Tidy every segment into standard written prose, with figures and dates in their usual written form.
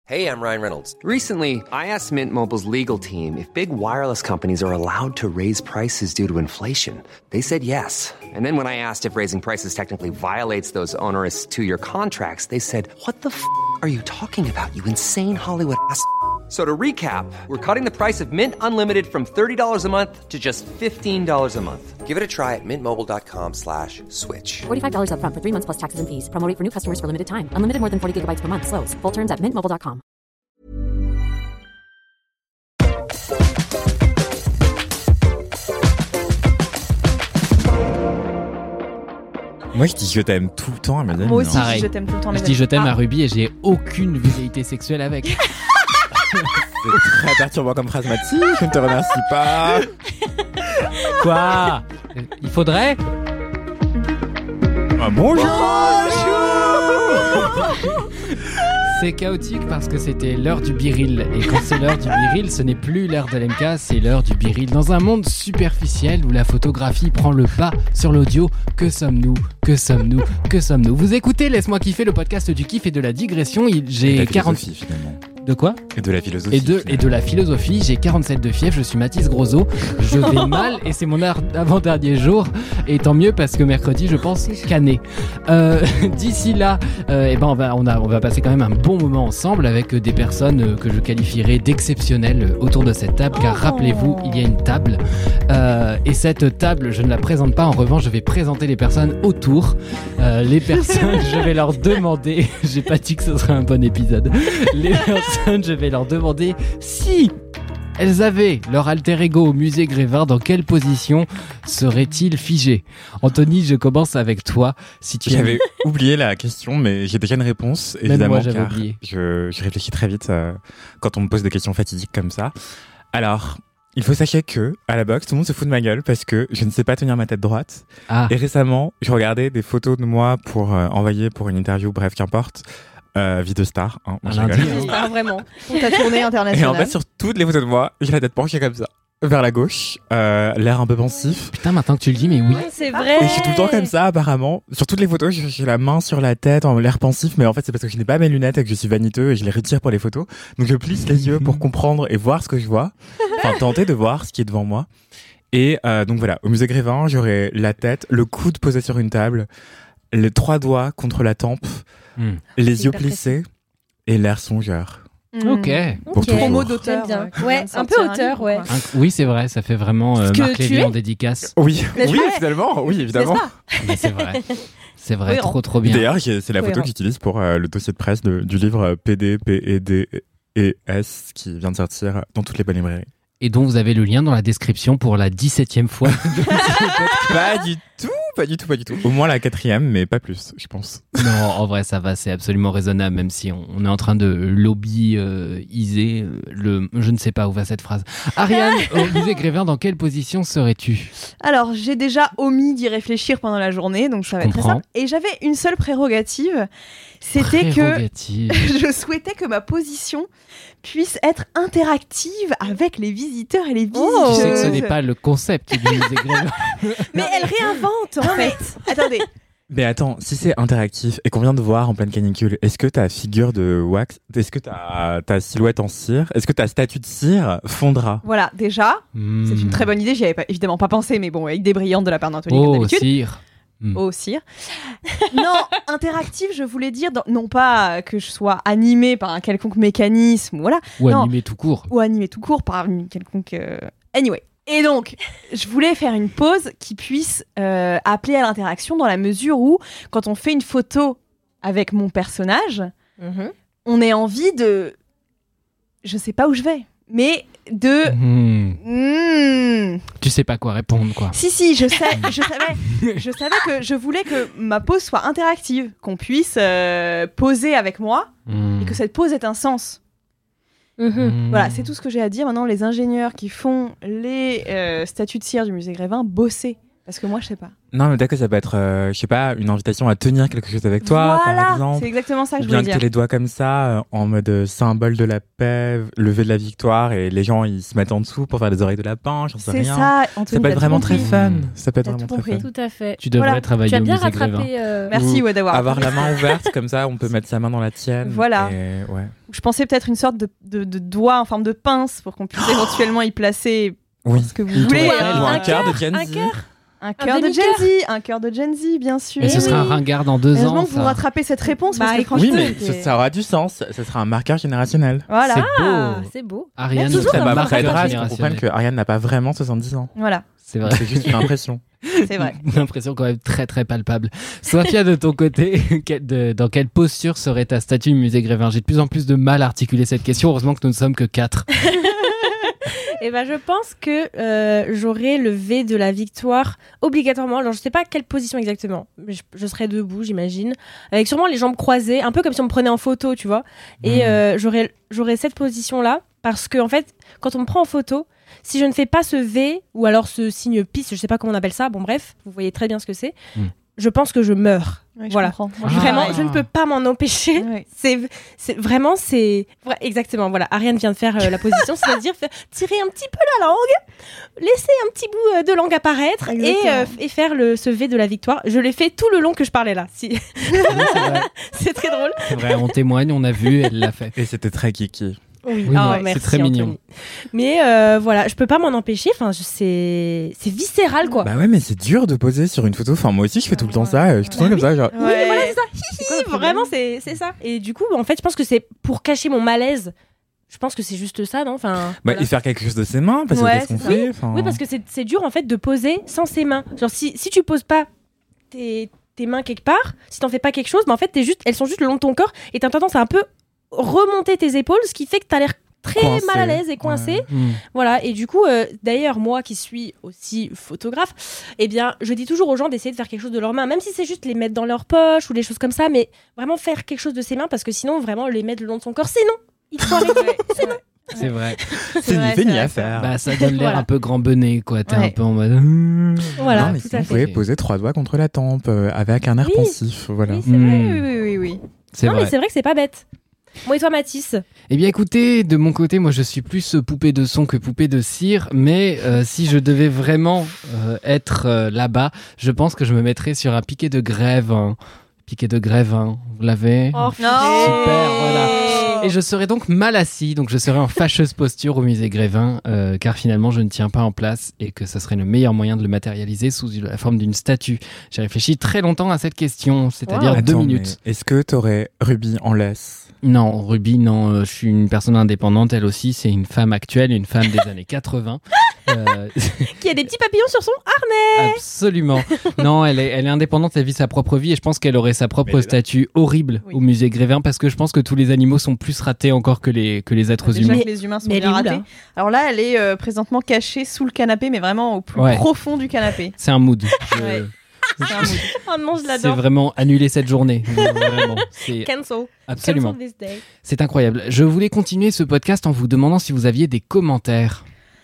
Hey, I'm Ryan Reynolds. Recently, I asked Mint Mobile's legal team if big wireless companies are allowed to raise prices due to inflation. They said yes. And then when I asked if raising prices technically violates those onerous two-year contracts, they said, "What the f*** are you talking about, you insane Hollywood ass?" So to recap, we're cutting the price of Mint Unlimited from $30 a month to just $15 a month. Give it a try at mintmobile.com/switch. $45 up front for 3 months plus taxes and fees. Promo rate for new customers for limited time. Unlimited more than 40 gigabytes per month. Slows full terms at mintmobile.com. Moi, je dis je t'aime tout le temps à mes amis. Moi aussi, Pareil. je t'aime tout le temps. Je dis je t'aime à Ruby et j'ai aucune velléité sexuelle avec. C'est très perturbant comme phrase, Mathis. Je ne te remercie pas. Quoi? Il faudrait? Ah, bonjour. C'est chaotique parce que c'était l'heure du biril. Et quand c'est l'heure du biril, ce n'est plus l'heure de l'MK, c'est l'heure du biril. Dans un monde superficiel où la photographie prend le pas sur l'audio, que sommes-nous? Que sommes-nous? Que sommes-nous? Vous écoutez Laisse-moi kiffer, le podcast du kiff et de la digression. J'ai 40... finalement. De quoi? Et de la philosophie. Et de la philosophie. J'ai 47 de fièvre, je suis Mathis Grosso. Je vais mal et c'est mon avant-dernier jour. Et tant mieux parce que mercredi, je pense canner. D'ici là, on va passer quand même un bon moment ensemble avec des personnes que je qualifierais d'exceptionnelles autour de cette table. Car rappelez-vous, il y a une table. Et cette table, je ne la présente pas. En revanche, je vais présenter les personnes autour. Les personnes, je vais leur demander. J'ai pas dit que ce serait un bon épisode. Les personnes, je vais leur demander si elles avaient leur alter ego au musée Grévin, dans quelle position seraient-ils figés? Anthony, je commence avec toi. Si tu J'avais oublié la question, mais j'ai déjà une réponse, Même évidemment, moi, j'avais car oublié. je réfléchis très vite quand on me pose des questions fatidiques comme ça. Alors, il faut sachez que, à la boxe, tout le monde se fout de ma gueule parce que je ne sais pas tenir ma tête droite. Ah, Et récemment, je regardais des photos de moi pour envoyer pour une interview, bref, qu'importe. Vie de star, hein, moi, je un rigole. lundi. Ah, vraiment. Pour ta tournée Et en internationale. fait, sur toutes les photos de moi, j'ai la tête penchée comme ça, vers la gauche, l'air un peu pensif. Putain, maintenant que tu le dis, mais oui. C'est vrai. Et je suis tout le temps comme ça, apparemment. Sur toutes les photos, j'ai la main sur la tête, en l'air pensif, mais en fait, c'est parce que je n'ai pas mes lunettes et que je suis vaniteux et je les retire pour les photos. Donc, je plisse les yeux pour comprendre et voir ce que je vois. Enfin, tenter de voir ce qui est devant moi. Et donc voilà, au musée Grévin, j'aurai la tête, le coude posé sur une table, les 3 doigts contre la tempe, les yeux hyper plissés et l'air songeur. Ok. Pour toujours. Promo d'auteur. J'aime bien. qui Ouais, vient de un peu sortir auteur, livre, ouais. quoi. Oui, c'est vrai, ça fait vraiment Ce que Marc tu Lévy es. en dédicace. Oui, N'est-ce oui, pas finalement, oui, évidemment. N'est-ce pas Mais c'est vrai. C'est vrai, Cohérent. trop bien. D'ailleurs, c'est la photo Cohérent. que j'utilise pour le dossier de presse du livre PD, PED et S qui vient de sortir dans toutes les bonnes librairies. Et dont vous avez le lien dans la description pour la 17e fois. Pas du tout. Au moins la 4e, mais pas plus, je pense. Non, en vrai, ça va, c'est absolument raisonnable, même si on est en train de lobbyiser je ne sais pas où va cette phrase. Ariane, au musée Grévin, dans quelle position serais-tu? Alors, j'ai déjà omis d'y réfléchir pendant la journée, donc ça va être très comprends. simple. Et j'avais une seule prérogative, c'était que Prérogative. je souhaitais que ma position puisse être interactive avec les visiteurs et les visiteuses. Tu sais que ce n'est pas le concept du musée Grévin. Mais elle réinvente, en fait. Attendez. Mais attends, si c'est interactif et qu'on vient de voir en pleine canicule, est-ce que ta figure de wax, est-ce que ta silhouette en cire, est-ce que ta statue de cire fondra? Voilà, déjà, c'est une très bonne idée. J'y avais évidemment pas pensé, mais bon, avec des brillantes de la part d'Anthony, comme Oh, d'habitude. cire. Oh, cire. Non, interactif, je voulais dire, non pas que je sois animée par un quelconque mécanisme, voilà. Ou Non. animé tout court. Ou animée tout court par une quelconque... Anyway. Et donc, je voulais faire une pause qui puisse appeler à l'interaction dans la mesure où, quand on fait une photo avec mon personnage, on a envie de... Je sais pas où je vais, mais de... Tu sais pas quoi répondre, quoi. Si, je savais que je voulais que ma pause soit interactive, qu'on puisse poser avec moi et que cette pause ait un sens. Voilà, c'est tout ce que j'ai à dire. Maintenant, les ingénieurs qui font les statues de cire du musée Grévin, bossez. Parce que moi, je sais pas. Non, mais peut-être que ça peut être, je sais pas, une invitation à tenir quelque chose avec toi, voilà, par exemple. c'est exactement ça que Ou je bien voulais que dire. t'aies les doigts comme ça, en mode symbole de la paix, lever de la victoire, et les gens ils se mettent en dessous pour faire des oreilles de lapin, j'en sais C'est rien. ça, Ça Anthony. peut être t'as vraiment tout très compris. fun. Ça peut être T'as vraiment tout très fun. compris. Tout à fait. Tu Voilà. devrais travailler Tu as au bien musée Grévin. rattrapé. Merci, Ou ouais, d'avoir. avoir la main ouverte, comme ça, on peut mettre sa main dans la tienne. Voilà. Et, ouais. Je pensais peut-être une sorte de doigt en forme de pince pour qu'on puisse éventuellement y placer Oui. ce que vous Une voulez. tour Eiffel ou un cœur de Un Gen Z. cœur. Un cœur de Gen demi-cœur. Z, un cœur de Gen Z, bien sûr. Mais ce Eh sera un oui. ringard dans 2 Heureusement ans. que vous Ça. rattrapez cette réponse parce Bah, que écoute, Oui, franchement, mais ça aura du sens. Ça sera un marqueur générationnel. voilà. C'est Ah, beau. c'est beau. Ariane, toujours Ça un va marqueur pas être rare qu'on générationnel. comprenne que Ariane n'a pas vraiment 70 ans. Voilà, C'est vrai. C'est juste une impression. c'est vrai. Une impression quand même très très palpable. Sophia, de ton côté, dans quelle posture serait ta statue du musée Grévin? J'ai de plus en plus de mal à articuler cette question. Heureusement que nous ne sommes que 4. Et ben, je pense que j'aurai le V de la victoire obligatoirement. Alors, je sais pas quelle position exactement. Mais je serai debout, j'imagine, avec sûrement les jambes croisées, un peu comme si on me prenait en photo, tu vois. Et j'aurai cette position-là parce que en fait, quand on me prend en photo, si je ne fais pas ce V ou alors ce signe pisse, je sais pas comment on appelle ça. Bon, bref, vous voyez très bien ce que c'est. Je pense que je meurs. Ouais, je Voilà. comprends. Moi, Ah. Vraiment, Ouais. je ne peux pas m'en empêcher. Ouais. C'est exactement. Voilà, Ariane vient de faire la position, c'est-à-dire tirer un petit peu la langue, laisser un petit bout de langue apparaître Exactement. et faire ce V de la victoire. Je l'ai fait tout le long que je parlais là. Si. C'est vrai. C'est très drôle. C'est vrai, on témoigne, on a vu, elle l'a fait. Et c'était très kiki. Oui, Oui, ah, non, c'est merci, très mignon. Anthony. Mais voilà, je peux pas m'en empêcher. Enfin, c'est viscéral quoi. Bah ouais, mais c'est dur de poser sur une photo. Enfin, moi aussi, je fais tout le temps ça. Je suis tout le temps comme ça. Genre, Oui, mais voilà, c'est ça. quoi le problème Vraiment, c'est ça. Et du coup, en fait, je pense que c'est pour cacher mon malaise. Je pense que c'est juste ça, non? Enfin, bah, voilà. et faire quelque chose de ses mains, parce que Ouais, qu'est-ce qu'on c'est ça. fait enfin... Oui, parce que c'est dur en fait de poser sans ses mains. Genre si tu poses pas tes mains quelque part, si t'en fais pas quelque chose, mais en fait elles sont juste le long de ton corps et t'as tendance à un peu remonter tes épaules, ce qui fait que t'as l'air très Coincé. mal à l'aise et coincé. Ouais. Voilà, et du coup, d'ailleurs, moi qui suis aussi photographe, eh bien, je dis toujours aux gens d'essayer de faire quelque chose de leurs mains, même si c'est juste les mettre dans leur poche ou des choses comme ça, mais vraiment faire quelque chose de ses mains parce que sinon, vraiment, les mettre le long de son corps, c'est non. Il faut arrêter. C'est non. C'est vrai. C'est ni vrai, fait c'est ni vrai, à c'est faire. Bah, ça donne l'air Voilà. un peu grand bonnet, quoi. T'es Ouais. un peu en mode. Voilà, non, mais tout sinon, à vous pouvez fait. poser 3 doigts contre la tempe avec un air Oui. pensif. Voilà. Oui, c'est vrai. Oui. C'est Non, vrai. mais c'est vrai que c'est pas bête. Moi et toi, Mathis? Eh bien écoutez, de mon côté, moi je suis plus poupée de son que poupée de cire, mais si je devais vraiment être là-bas, je pense que je me mettrais sur un piquet de grève. Piquet de grève, vous l'avez? Oh, Super, voilà. Et je serais donc mal assis, donc je serais en fâcheuse posture au musée Grévin, car finalement je ne tiens pas en place et que ce serait le meilleur moyen de le matérialiser sous la forme d'une statue. J'ai réfléchi très longtemps à cette question, c'est-à-dire Attends, 2 mais minutes. Est-ce que t'aurais Ruby en laisse? Non, Ruby, non, je suis une personne indépendante, elle aussi, c'est une femme actuelle, une femme des années 80. Qui a des petits papillons sur son harnais. Absolument. Non, elle est indépendante, elle vit sa propre vie et je pense qu'elle aurait sa propre statue horrible Oui. au musée Grévin parce que je pense que tous les animaux sont plus ratés encore que les êtres Déjà humains. que les humains sont mais bien elle est où, ratés. là Alors là, elle est présentement cachée sous le canapé, mais vraiment au plus Ouais. profond du canapé. C'est un mood. Ouais. C'est un mood. Oh non, je C'est l'adore. vraiment annuler cette journée. Vraiment. C'est Cancel. absolument. Cancel this day. C'est incroyable. Je voulais continuer ce podcast en vous demandant si vous aviez des commentaires.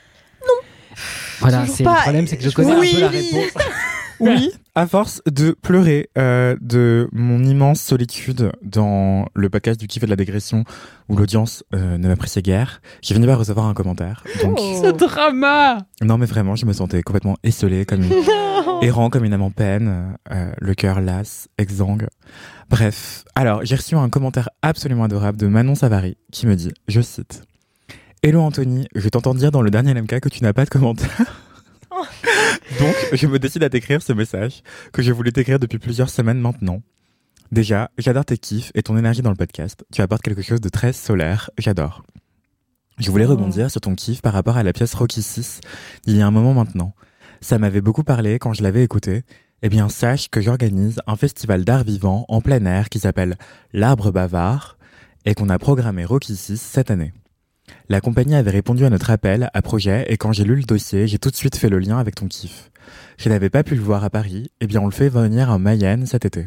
Non. Voilà, Toujours c'est pas. le problème, c'est que je connais Oui. un peu la réponse. Oui, à force de pleurer de mon immense solitude dans le podcast du kiff et de la dégression où l'audience ne m'appréciait guère, j'ai fini par recevoir un commentaire. Donc, Oh. Ce drama. non mais vraiment, je me sentais complètement esselé, comme une... errant comme une âme en peine, le cœur las, exsangue. Bref, alors j'ai reçu un commentaire absolument adorable de Manon Savary qui me dit, je cite, « Hello Anthony, je t'entends dire dans le dernier LMK que tu n'as pas de commentaire. » Donc, je me décide à t'écrire ce message que je voulais t'écrire depuis plusieurs semaines maintenant. Déjà, j'adore tes kiffs et ton énergie dans le podcast. Tu apportes quelque chose de très solaire, j'adore. Je voulais rebondir sur ton kiff par rapport à la pièce Rocky 6 il y a un moment maintenant. Ça m'avait beaucoup parlé quand je l'avais écouté. Eh bien, sache que j'organise un festival d'art vivant en plein air qui s'appelle l'Arbre Bavard et qu'on a programmé Rocky 6 cette année. La compagnie avait répondu à notre appel à projet et quand j'ai lu le dossier, j'ai tout de suite fait le lien avec ton kiff. Je n'avais pas pu le voir à Paris, eh bien on le fait venir à Mayenne cet été.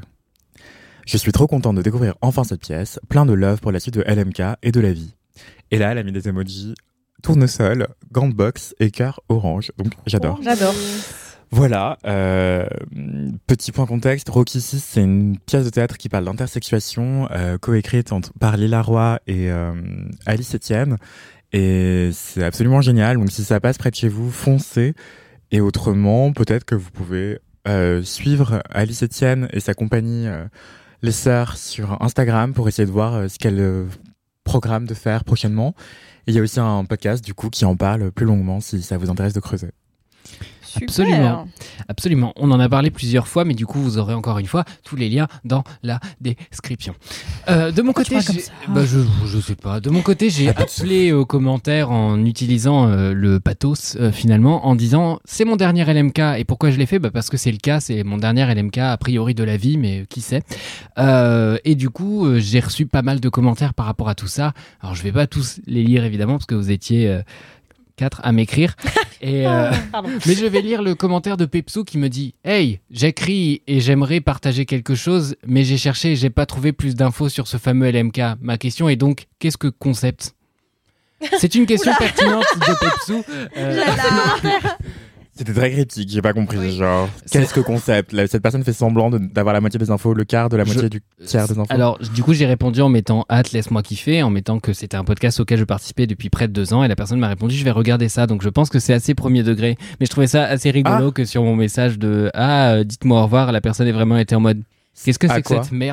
Je suis trop content de découvrir enfin cette pièce, plein de love pour la suite de LMK et de la vie. Et là, elle a mis des emojis tournesol, grande box et cœur orange, donc j'adore. J'adore. Voilà, petit point contexte, Rocky 6, c'est une pièce de théâtre qui parle d'intersexuation, coécrite par Lila Roy et Alice Etienne, et c'est absolument génial, donc si ça passe près de chez vous, foncez, et autrement, peut-être que vous pouvez suivre Alice Etienne et sa compagnie Les Sœurs sur Instagram pour essayer de voir ce qu'elle programme de faire prochainement, et il y a aussi un podcast du coup qui en parle plus longuement si ça vous intéresse de creuser. Super. Absolument. On en a parlé plusieurs fois, mais du coup, vous aurez encore une fois tous les liens dans la description. De mon côté, je sais pas. De mon côté, j'ai appelé aux commentaires en utilisant le pathos finalement, en disant c'est mon dernier LMK. Et pourquoi je l'ai fait ? Parce que c'est le cas, c'est mon dernier LMK a priori de la vie, mais qui sait. Et du coup, j'ai reçu pas mal de commentaires par rapport à tout ça. Alors, je vais pas tous les lire évidemment parce que vous étiez 4 à m'écrire. Et mais je vais lire le commentaire de Pepso qui me dit « Hey, j'écris et j'aimerais partager quelque chose, mais j'ai cherché et j'ai pas trouvé plus d'infos sur ce fameux LMK. Ma question est donc, qu'est-ce que concept ?» C'est une question pertinente de Pepso. C'était très cryptique, j'ai pas compris. Genre, qu'est-ce que concept ? Cette personne fait semblant d'avoir la moitié des infos, le quart de la moitié du tiers des infos. Alors, du coup, j'ai répondu en mettant hâte, laisse-moi kiffer, en mettant que c'était un podcast auquel je participais depuis près de 2 ans, et la personne m'a répondu, je vais regarder ça. Donc, je pense que c'est assez premier degré. Mais je trouvais ça assez rigolo que sur mon message de dites-moi au revoir, la personne est vraiment été en mode, qu'est-ce que c'est que cette merde ?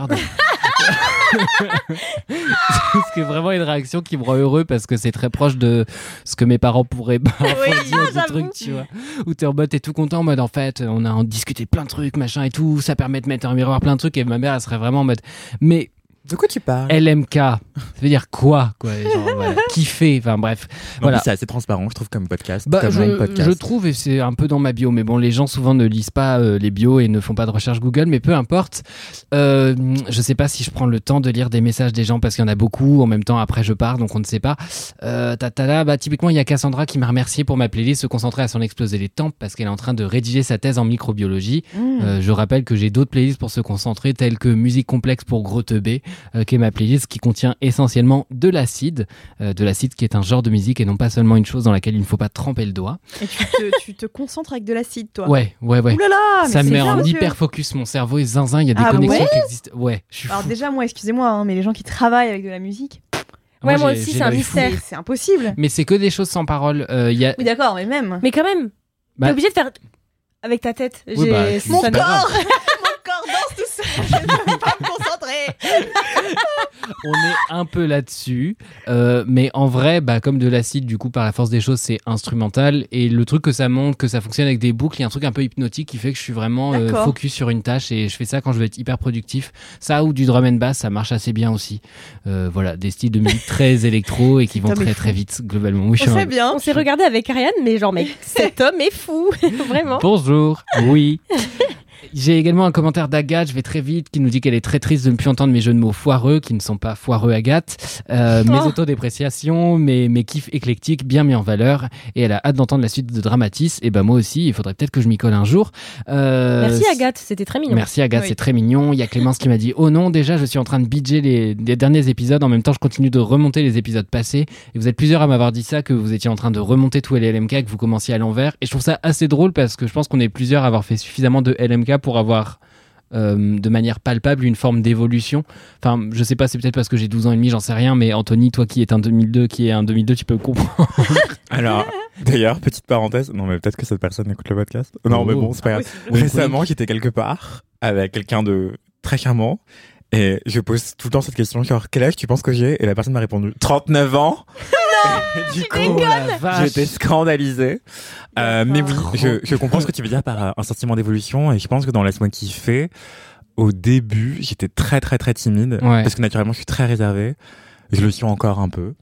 C'est vraiment une réaction qui me rend heureux parce que c'est très proche de ce que mes parents pourraient parfois dire des trucs, tu vois, où t'es en mode, t'es tout content en mode en fait on a discuté plein de trucs machin et tout, ça permet de mettre en miroir plein de trucs, et ma mère elle serait vraiment en mode mais de quoi tu parles ? LMK, ça veut dire quoi genre, voilà, kiffer, enfin bref. Non, voilà. C'est assez transparent, je trouve, comme podcast. Je trouve, et c'est un peu dans ma bio, mais bon, les gens souvent ne lisent pas les bios et ne font pas de recherche Google, mais peu importe. Je sais pas si je prends le temps de lire des messages des gens parce qu'il y en a beaucoup. En même temps, après, je pars, donc on ne sait pas. Typiquement, il y a Cassandra qui m'a remercié pour ma playlist Se concentrer à s'en exploser les tempes parce qu'elle est en train de rédiger sa thèse en microbiologie. Je rappelle que j'ai d'autres playlists pour se concentrer, telles que Musique complexe pour gros teubé, qui est ma playlist qui contient essentiellement de l'acide qui est un genre de musique et non pas seulement une chose dans laquelle il ne faut pas tremper le doigt. Et tu te concentres avec de l'acide, toi ? Ouais. Oulala, ça me met en hyper focus, mon cerveau est zinzin, il y a des connexions qui existent. Ouais, je suis fou. Alors déjà, moi, excusez-moi, mais les gens qui travaillent avec de la musique... Moi aussi, c'est un mystère. C'est impossible. Mais c'est que des choses sans parole. Oui, d'accord, mais même. Mais quand même, t'es obligé de faire avec ta tête. Oui, mon corps danse tout seul. Je ne peux pas me concentrer. On est un peu là-dessus, mais en vrai, comme de l'acide, du coup, par la force des choses, c'est instrumental. Et le truc que ça montre, que ça fonctionne avec des boucles, il y a un truc un peu hypnotique qui fait que je suis vraiment focus sur une tâche, et je fais ça quand je veux être hyper productif. Ça ou du drum and bass, ça marche assez bien aussi. Voilà, des styles de musique très électro et qui vont très très vite globalement. Oui, on sait bien. On s'est regardé avec Ariane, mais genre, mec, cet homme est fou, vraiment. Bonjour. Oui. J'ai également un commentaire d'Agathe, je vais très vite, qui nous dit qu'elle est très triste de ne plus entendre mes jeux de mots foireux, qui ne sont pas foireux Agathe, mes autodépréciations, mes kiffs éclectiques bien mis en valeur, et elle a hâte d'entendre la suite de Dramatis, et moi aussi, il faudrait peut-être que je m'y colle un jour. Merci Agathe, c'était très mignon. Merci Agathe, c'est très mignon. Il y a Clémence qui m'a dit, oh non, déjà je suis en train de bidger les derniers épisodes, en même temps je continue de remonter les épisodes passés, et vous êtes plusieurs à m'avoir dit ça, que vous étiez en train de remonter tous les LMK, que vous commenciez à l'envers, et je trouve ça assez drôle parce que je pense qu'on est plusieurs à avoir fait suffisamment de LMK pour avoir de manière palpable une forme d'évolution. Enfin, je sais pas, c'est peut-être parce que j'ai 12 ans et demi, j'en sais rien, mais Anthony, toi qui est un 2002, tu peux comprendre. Alors, d'ailleurs, petite parenthèse, non mais peut-être que cette personne écoute le podcast. Non mais bon, c'est pas grave. Récemment, j'étais quelque part avec quelqu'un de très charmant, et je pose tout le temps cette question, genre, quel âge tu penses que j'ai ? Et la personne m'a répondu 39 ans. Du coup, j'étais scandalisée. Mais oui, je comprends ce que tu veux dire par un sentiment d'évolution, et je pense que dans Laisse-moi kiffer, au début, j'étais très très très timide, parce que naturellement, je suis très réservé. Je le suis encore un peu,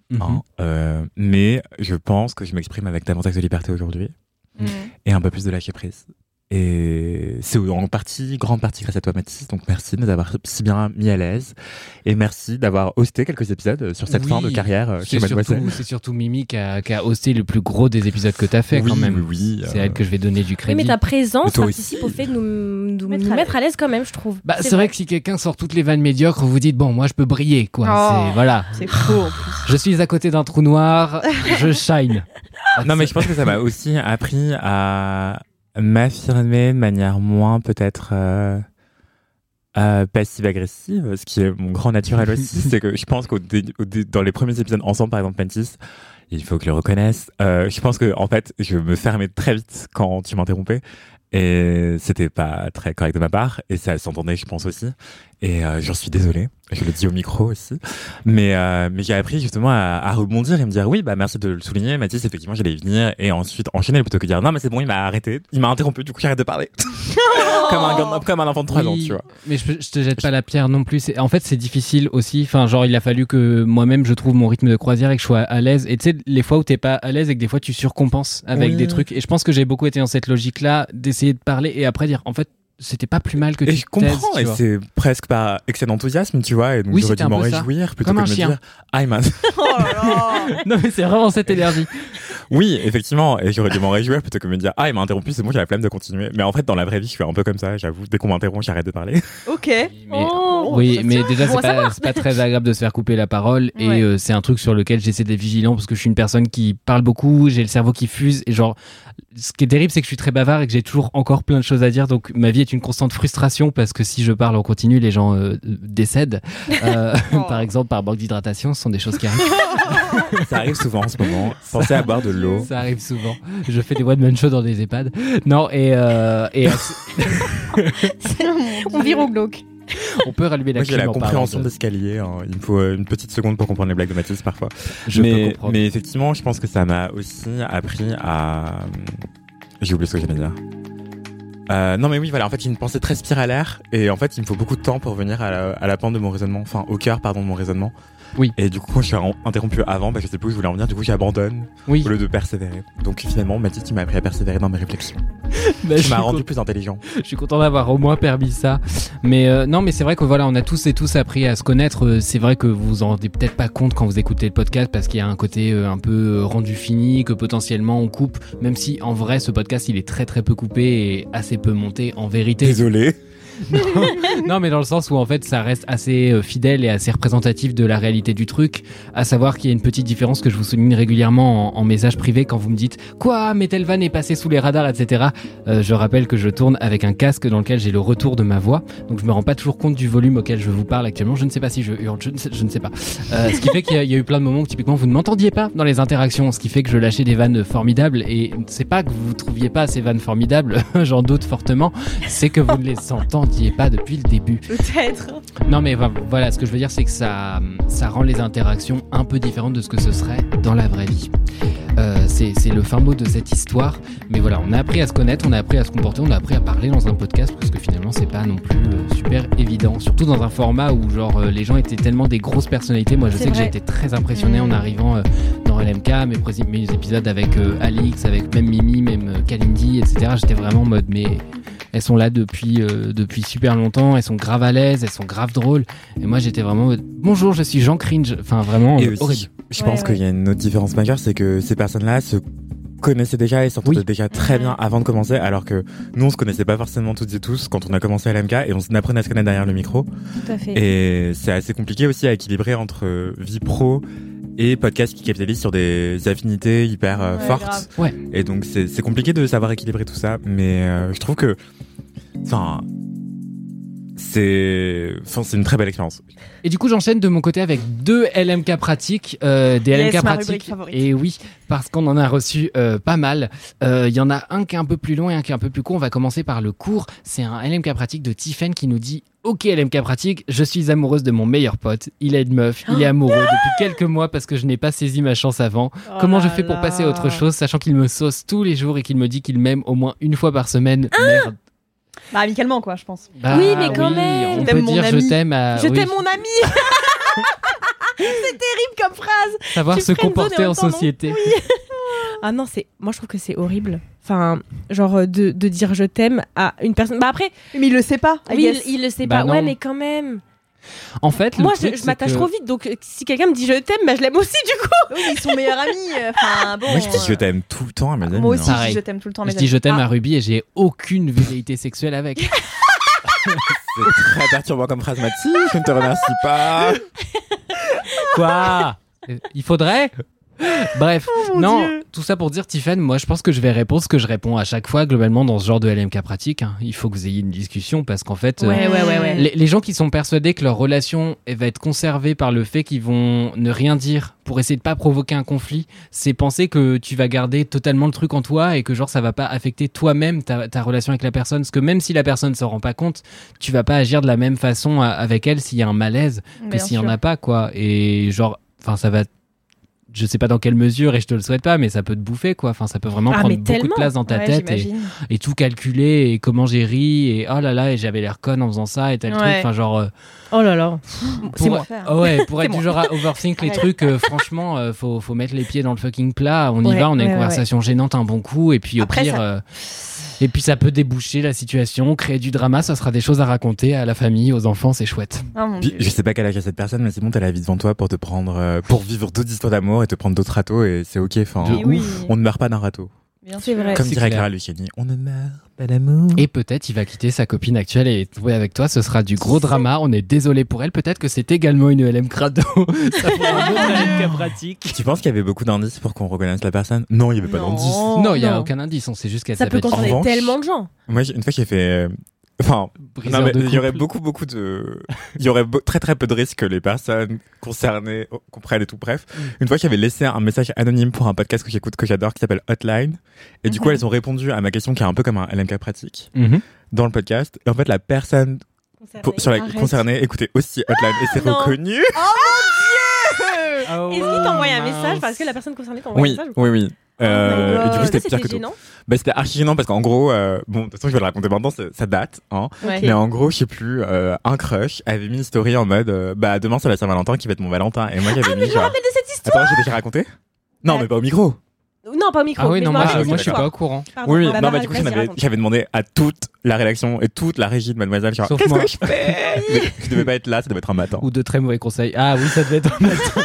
mais je pense que je m'exprime avec davantage de liberté aujourd'hui, et un peu plus de lâcher prise. Et c'est en grande partie grâce à toi, Mathis. Donc merci de nous avoir si bien mis à l'aise. Et merci d'avoir hosté quelques épisodes sur cette fin de carrière chez Mademoiselle. C'est surtout Mimi qui a hosté le plus gros des épisodes que t'as fait quand même. Oui, c'est à elle que je vais donner du crédit. Oui, mais ta présence participe au fait de nous mettre à l'aise quand même, je trouve. C'est vrai que si quelqu'un sort toutes les vannes médiocres, vous dites, bon, moi je peux briller, quoi. C'est faux. Je suis à côté d'un trou noir, je shine. Non, mais je pense que ça m'a aussi appris à m'affirmer de manière moins peut-être passive-agressive, ce qui est mon grand naturel aussi. C'est que je pense dans les premiers épisodes ensemble, par exemple Mantis, il faut que je le reconnaisse, je pense que en fait je me fermais très vite quand tu m'interrompais et c'était pas très correct de ma part et ça s'entendait, je pense aussi, et j'en suis désolé, je le dis au micro aussi, mais j'ai appris justement à rebondir et me dire oui, bah merci de le souligner Mathis, effectivement j'allais y venir, et ensuite enchaîner plutôt que dire non mais c'est bon, il m'a arrêté, il m'a interrompu, du coup j'arrête de parler. comme un enfant de 3 ans, tu vois. Mais je te jette pas la pierre non plus. En fait, c'est difficile aussi. Enfin, genre, il a fallu que moi-même je trouve mon rythme de croisière et que je sois à l'aise. Et tu sais, les fois où t'es pas à l'aise et que des fois tu surcompenses avec des trucs. Et je pense que j'ai beaucoup été dans cette logique-là d'essayer de parler et après dire en fait, c'était pas plus mal que tu Et je comprends, et c'est presque par excès d'enthousiasme, tu vois, et donc j'aurais dû m'en réjouir plutôt comme que de me dire ah man. Oh là là. Non, mais c'est vraiment cette énergie. Oui, effectivement, et j'aurais dû m'en réjouir plutôt que de me dire ah il m'a interrompu, c'est bon, j'ai la flemme de continuer. Mais en fait, dans la vraie vie, je suis un peu comme ça, j'avoue, dès qu'on m'interrompt, j'arrête de parler. Ok. Mais, Oh, oui, ça mais tient. déjà, Bon à c'est pas très agréable de se faire couper la parole. Ouais. Et c'est un truc sur lequel j'essaie d'être vigilant parce que je suis une personne qui parle beaucoup, j'ai le cerveau qui fuse. Et genre, ce qui est terrible, c'est que je suis très bavard et que j'ai toujours encore plein de choses à dire. Donc, ma vie est une constante frustration parce que si je parle en continu, les gens décèdent. Par exemple, par manque d'hydratation, ce sont des choses qui arrivent. Ça arrive souvent en ce moment. Pensez à boire de l'eau. Ça arrive souvent. Je fais des one-man shows dans des EHPAD. Non, et On vire au glauque. on peut rallumer la Moi, j'ai clim la en parlant compréhension de- d'escalier. Hein. Il me faut une petite seconde pour comprendre les blagues de Mathis parfois. Je peux mais comprendre. effectivement, je pense que ça m'a aussi appris à. J'ai oublié ce que j'allais dire. Non mais oui, voilà, en fait j'ai une pensée très spiralaire et en fait il me faut beaucoup de temps pour venir à la pente de mon raisonnement, enfin au cœur pardon de mon raisonnement. Oui. Et du coup quand je suis interrompu avant, je sais plus où je voulais en venir, du coup j'abandonne Oui. au lieu de persévérer. Donc finalement Mathis tu m'as appris à persévérer dans mes réflexions. Bah, Tu je m'as suis rendu plus intelligent. Je suis content d'avoir au moins permis ça. Mais non, mais c'est vrai que voilà, on a tous et tous appris à se connaître. C'est vrai que vous vous en rendez peut-être pas compte quand vous écoutez le podcast parce qu'il y a un côté un peu rendu fini, que potentiellement on coupe. Même si en vrai, ce podcast, il est très très peu coupé et assez peu monté en vérité. Désolé. Non, mais dans le sens où en fait ça reste assez fidèle et assez représentatif de la réalité du truc, à savoir qu'il y a une petite différence que je vous souligne régulièrement en message privé quand vous me dites quoi, mais tel van est passé sous les radars, etc. Je rappelle que je tourne avec un casque dans lequel j'ai le retour de ma voix, donc je me rends pas toujours compte du volume auquel je vous parle actuellement. Je ne sais pas si je hurle, je ne sais pas. Ce qui fait qu'il y a eu plein de moments où typiquement vous ne m'entendiez pas dans les interactions, ce qui fait que je lâchais des vannes formidables, et c'est pas que vous trouviez pas ces vannes formidables, j'en doute fortement, c'est que vous ne les entendiez pas depuis le début. Peut-être. Non mais voilà, ce que je veux dire c'est que ça rend les interactions un peu différentes de ce que ce serait dans la vraie vie. C'est le fin mot de cette histoire, mais voilà, on a appris à se connaître, on a appris à se comporter, on a appris à parler dans un podcast, parce que finalement c'est pas non plus super évident, surtout dans un format où genre les gens étaient tellement des grosses personnalités. Moi je C'est sais que vrai. j'ai été très impressionné en arrivant dans LMK, mes épisodes avec Alix, avec même Mimi, même Kalindi, etc. J'étais vraiment en mode mais elles sont là depuis super longtemps, elles sont grave à l'aise, elles sont grave drôles, et moi j'étais vraiment en mode bonjour, je suis Jean Cringe, enfin vraiment Et horrible. aussi, je pense qu'il y a une autre différence majeure, c'est que ces personnes-là se connaissaient déjà et s'entendaient déjà très bien avant de commencer, alors que nous on se connaissait pas forcément toutes et tous quand on a commencé à l'MK, et on apprenait à se connaître derrière le micro. Tout à fait. Et c'est assez compliqué aussi à équilibrer entre vie pro et podcast qui capitalise sur des affinités hyper fortes. grave. Ouais. Et donc c'est compliqué de savoir équilibrer tout ça, mais je trouve que c'est une très belle expérience. Et du coup, j'enchaîne de mon côté avec 2 LMK pratiques, des Yes, LMK ma rubrique pratiques. favorite. Et oui, parce qu'on en a reçu pas mal. Il y en a un qui est un peu plus long et un qui est un peu plus court. On va commencer par le court. C'est un LMK pratique de Tiffen qui nous dit: ok, LMK pratique, je suis amoureuse de mon meilleur pote. Il a une meuf, il est amoureux depuis quelques mois parce que je n'ai pas saisi ma chance avant. Comment je fais pour passer à autre chose, sachant qu'il me sauce tous les jours et qu'il me dit qu'il m'aime au moins une fois par semaine? Merde. Bah, amicalement, quoi, je pense. Bah, Oui, mais quand même. On Je peut t'aime, mon dire ami. je t'aime à... Je oui, t'aime, mon ami. C'est terrible comme phrase. savoir tu se friendzone comporter et en en même temps, non. société. Ah non, moi je trouve que c'est horrible. Enfin, genre de dire je t'aime à une personne. Bah après, Mais il le sait pas. I oui, guess. il le sait Bah pas. non. Ouais, mais quand même. En fait, le Moi, truc, je c'est m'attache que- trop vite. Donc, si quelqu'un me dit je t'aime, bah je l'aime aussi du coup. Oui, ils sont meilleurs amis. Enfin, bon. Moi je dis je t'aime tout le temps à mes amis. Moi aussi, hein. Pareil. je t'aime tout le temps. Je mes dis je amis. t'aime Ah. à Ruby et j'ai aucune velléité sexuelle avec. C'est très perturbant comme phrase, Mathis. Je ne te remercie pas. Quoi? Il faudrait? Bref, mon non, Dieu. tout ça pour dire, Tiffany, moi je pense que je vais répondre ce que je réponds à chaque fois globalement dans ce genre de LMK pratique. Hein. Il faut que vous ayez une discussion parce qu'en fait, Ouais. les gens qui sont persuadés que leur relation va être conservée par le fait qu'ils vont ne rien dire pour essayer de pas provoquer un conflit, c'est penser que tu vas garder totalement le truc en toi et que genre ça va pas affecter toi-même ta relation avec la personne. Parce que même si la personne s'en rend pas compte, tu vas pas agir de la même façon avec elle s'il y a un malaise que Bien s'il y en sûr. a pas, quoi. Et genre, enfin ça va, je sais pas dans quelle mesure et je te le souhaite pas, mais ça peut te bouffer, quoi. Enfin, ça peut vraiment Ah, prendre mais beaucoup de tellement. place dans ta Ouais, tête j'imagine. et tout calculer et comment j'ai ri et oh là là, et j'avais l'air conne en faisant ça et tel truc. Ouais. Enfin, genre, Oh là là. C'est moi. ouais, pour être C'est du genre à overthink les Ouais. trucs, franchement, faut mettre les pieds dans le fucking plat. On y Ouais, va, on a une ouais, conversation gênante un bon coup et puis au Après, pire. ça- Et puis ça peut déboucher la situation, créer du drama, ça sera des choses à raconter à la famille, aux enfants, c'est chouette. Oh, mon Puis, Dieu. je sais pas quel âge a cette personne, mais c'est bon, t'as la vie devant toi pour te prendre, pour vivre d'autres histoires d'amour et te prendre d'autres râteaux et c'est ok. Enfin, De Mais oui, on ne meurt pas d'un râteau. bien C'est sûr. vrai. Comme C'est dirait clair. Clara Luciani, on ne meurt pas d'amour. Et peut-être il va quitter sa copine actuelle et trouver avec toi, ce sera du gros drama. On est désolé pour elle. Peut-être que c'est également une LM crado. Ça fait un autre LM pratique. Tu penses qu'il y avait beaucoup d'indices pour qu'on reconnaisse la personne? Non, il y avait pas Non. d'indices. Non, il y a non. aucun indice. On sait juste qu'elle Ça peut s'appelle concerner revanche- tellement de gens. Moi, une fois, j'ai fait. Enfin, Briseur non, mais de il y aurait couple. beaucoup de. Il y aurait très très peu de risques que les personnes concernées comprennent et tout. Bref, une fois, j'avais laissé un message anonyme pour un podcast que j'écoute, que j'adore, qui s'appelle Hotline. Et du coup, elles ont répondu à ma question qui est un peu comme un LMK pratique Mhm. dans le podcast. Et en fait, la personne sur la Arrête. concernée écoutait aussi Hotline et c'est Non. reconnu. Oh Est-ce qu'il t'a envoyé un mince. message parce que la personne concernée t'a envoyé Oui, un message ou oui, oui. my et du coup, God. c'était Ça, pire que tout. gênant. Bah, c'était archi gênant parce qu'en gros, bon, de toute façon, je vais le raconter maintenant, ça date, hein. Ouais. Mais en gros, je sais plus, un crush avait mis une story en mode, bah, demain, c'est la Saint-Valentin qui va être mon Valentin. Et moi, j'avais mis Je me genre. rappelle de cette histoire. Attends, j'ai déjà raconté? Non, mais pas au micro. Non, pas au micro. Ah oui, mais non, je me moi, rappelle de je cette suis pas histoire. au courant. Pardon, Oui, bah, non, bah, du coup, vas-y, raconte. j'avais demandé à toute la rédaction et toute la régie de Mademoiselle, genre, Sauf qu'est-ce moi. que je fais? Mais je devais pas être là, ça devait être un matin. Ou de très mauvais conseils. Ah oui, ça devait être un matin.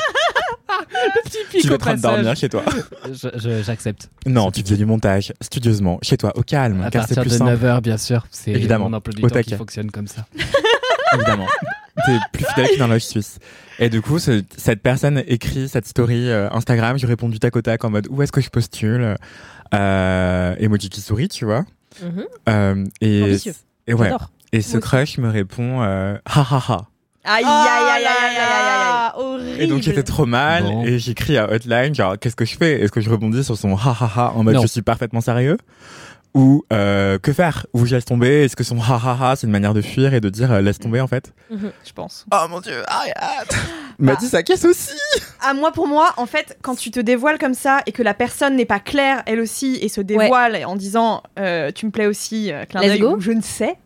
Le petit pic Tu au es en train de passage. dormir chez toi. J'accepte. Non, tu faisais du montage, studieusement, chez toi, au calme, À car c'est partir plus de simple. 9h, bien sûr. C'est Évidemment. mon emploi du Au temps qui taquet. fonctionne comme ça. Évidemment. T'es plus fidèle qu'une horloge suisse. Et du coup, cette personne écrit cette story Instagram. Je réponds du tac au tac en mode où est-ce que je postule emoji qui sourit, tu vois. Et, Ambitieux. et ouais. J'adore. Et ce Moi crush me répond ha ha ha. Aïe, aïe, aïe, aïe, aïe, aïe, aïe. Horrible. Et donc j'étais trop mal Bon. et j'écris à Hotline genre qu'est-ce que je fais? Est-ce que je rebondis sur son ha ha ha en mode Non. je suis parfaitement sérieux? Ou que faire? Ou je laisse tomber? Est-ce que son ha ha ha c'est une manière de fuir et de dire laisse tomber en fait? Je pense. Oh mon dieu, arrête! Mathis sa caisse aussi! Ah, pour moi, en fait, quand tu te dévoiles comme ça et que la personne n'est pas claire, elle aussi, et se dévoile en disant tu me plais aussi, clin Let's d'œil, go. ou je ne sais.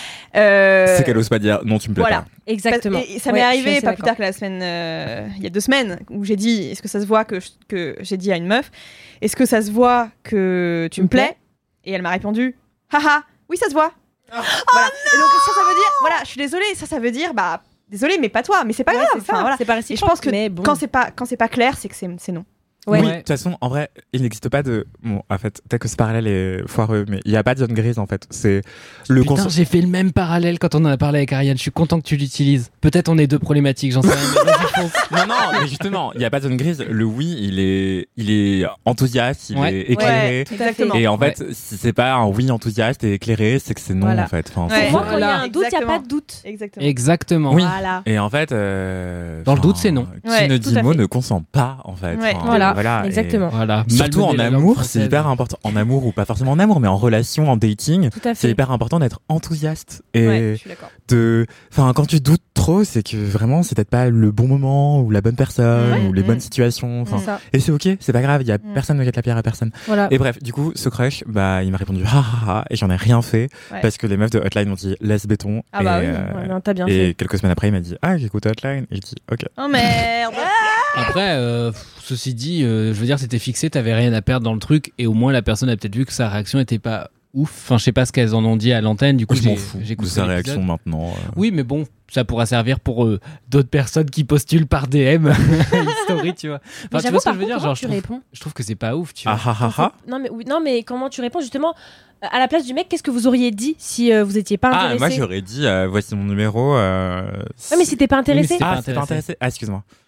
C'est qu'elle ose pas dire non, tu me plais Voilà. pas. Exactement. Et ça Ouais, m'est je suis arrivé assez pas plus d'accord. tard que la semaine, il y a 2 semaines, où j'ai dit est-ce que ça se voit que j'ai dit à une meuf est-ce que ça se voit que tu me plais? Et elle m'a répondu haha, oui, ça se voit. Voilà. Et donc ça veut dire voilà, je suis désolée, ça veut dire bah désolée, mais pas toi, mais c'est pas Ouais, grave. c'est ça. Enfin, voilà. C'est pas Et je réciproque. pense que mais bon. quand c'est pas clair, c'est que c'est non. Ouais. Oui, de toute façon, en vrai, il n'existe pas de. Bon, en fait, peut-être que ce parallèle est foireux, mais il n'y a pas de zone grise en fait. C'est le Putain, j'ai fait le même parallèle quand on en a parlé avec Ariane. Je suis content que tu l'utilises. Peut-être on est deux problématiques, j'en sais rien. Mais vas-y, fonce. Non, mais justement, il n'y a pas de zone grise. Le oui, il est enthousiaste, il Ouais. est éclairé. Tout à fait. Exactement. Et en fait, si c'est pas un oui enthousiaste et éclairé, c'est que c'est non Voilà. en fait. Enfin, Ouais. c'est- Moi, quand il y a Voilà. un doute, il n'y a Exactement. pas de doute. Exactement. Exactement. Oui. Voilà. Et en fait, Dans le doute, c'est non. Qui Ouais, ne tout dit à mot fait. ne consent pas en fait. Ouais. Enfin, Voilà. et- Exactement. Voilà. Surtout en Malmener la langue amour, c'est française. hyper important. En amour ou pas forcément en amour, mais en relation, en dating, Tout à c'est fait. hyper important d'être enthousiaste et Ouais, je suis d'accord. enfin, quand tu doutes trop, c'est que vraiment, c'est peut-être pas le bon moment ou la bonne personne Ouais. ou les Mm. bonnes situations. Enfin, C'est ça. et c'est ok, c'est pas grave. Il y a Mm. personne ne jette la pierre à personne. Voilà. Et bref, du coup, ce crush, bah, il m'a répondu ha ha ha et j'en ai rien fait Ouais. parce que les meufs de Hotline m'ont dit laisse béton. Ah bah et, oui. Ouais, non, t'as bien et fait. quelques semaines après, il m'a dit ah, j'écoute Hotline et je dis ok. Oh merde. Après, ceci dit, je veux dire, c'était fixé, t'avais rien à perdre dans le truc, et au moins la personne a peut-être vu que sa réaction était pas ouf. Enfin, je sais pas ce qu'elles en ont dit à l'antenne, du coup, Je m'en fous de écouté sa l'épisode. réaction maintenant. Oui, mais bon, ça pourra servir pour d'autres personnes qui postulent par DM une story, tu vois. Enfin, Mais tu j'avoue, vois ce que par je veux contre, dire, comment genre, tu je trouve, réponds je trouve que c'est pas ouf, tu Ah vois. ah ah ah. Non, mais oui, non, mais comment tu réponds justement à la place du mec? Qu'est-ce que vous auriez dit si vous étiez pas Ah, intéressé? moi j'aurais dit voici mon numéro. Ouais, mais si t'es pas Oui, mais intéressé. c'est pas Ah, c'est pas intéressé. Ah, excuse-moi.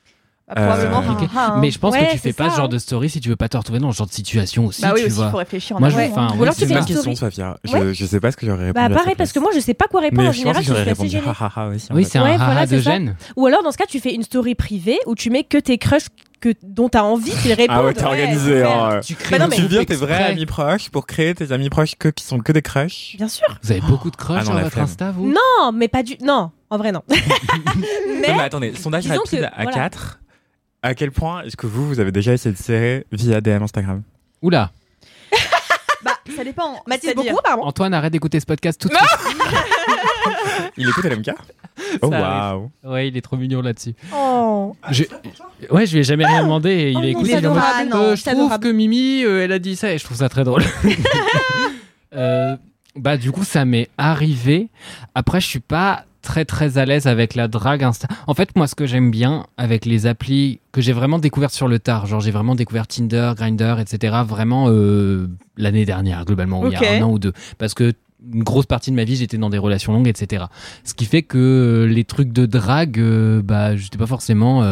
Probablement. compliqué. hein. Mais je pense Ouais, que tu fais c'est pas ça, ce genre hein. de story si tu veux pas te retrouver dans ce genre de situation aussi, Bah oui, tu aussi, il vois. faut réfléchir en Moi, amont. Ouais. enfin, Ou oui, alors c'est tu fais C'est une une question, story. Sophia. Ouais. Je sais pas ce que j'aurais répondu. Bah à sa pareil, parce place. que moi je sais pas quoi répondre. Mais En je pense général, que je j'aurais suis assez répondu gênée. haha aussi. en Oui, fait. c'est un Ouais, haha voilà, de c'est ça. gêne. Ou alors dans ce cas, tu fais une story privée où tu mets que tes crushs dont t'as envie qu'ils répondent. Ah ouais, t'as organisé. super. hein. Tu crées Bah non, un mais- Tu groupe viens tes vrais exprès. amis proches pour créer tes amis proches qui sont que des crushs. Bien sûr. Vous avez beaucoup de crushs Ah non, sur la votre flemme. Insta, vous? Non, mais pas du. Non, en vrai non. Non, mais attendez, sondage disons rapide que, à voilà. 4. À quel point est-ce que vous avez déjà essayé de serrer via DM Instagram? Oula, Bah, ça dépend. Mathis C'est-à-dire- beaucoup, pardon. Antoine, arrête d'écouter ce podcast tout de suite. Il écoute LMK? Oh Ça waouh. Ouais, il est trop mignon là-dessus. Oh. Ouais, je lui ai jamais rien demandé et il Oh non, écoute. c'est Il est en mode, adorable. Ah non, je c'est trouve adorable. que Mimi, elle a dit ça et je trouve ça très drôle. Bah du coup, ça m'est arrivé. Après, je suis pas très à l'aise avec la drague Insta. En fait, moi, ce que j'aime bien avec les applis que j'ai vraiment découvertes sur le tard, genre j'ai vraiment découvert Tinder, Grindr, etc. Vraiment l'année dernière, globalement, il y Ok. a 1 an ou 2, parce que une grosse partie de ma vie, j'étais dans des relations longues, etc. Ce qui fait que les trucs de drague, bah, j'étais pas forcément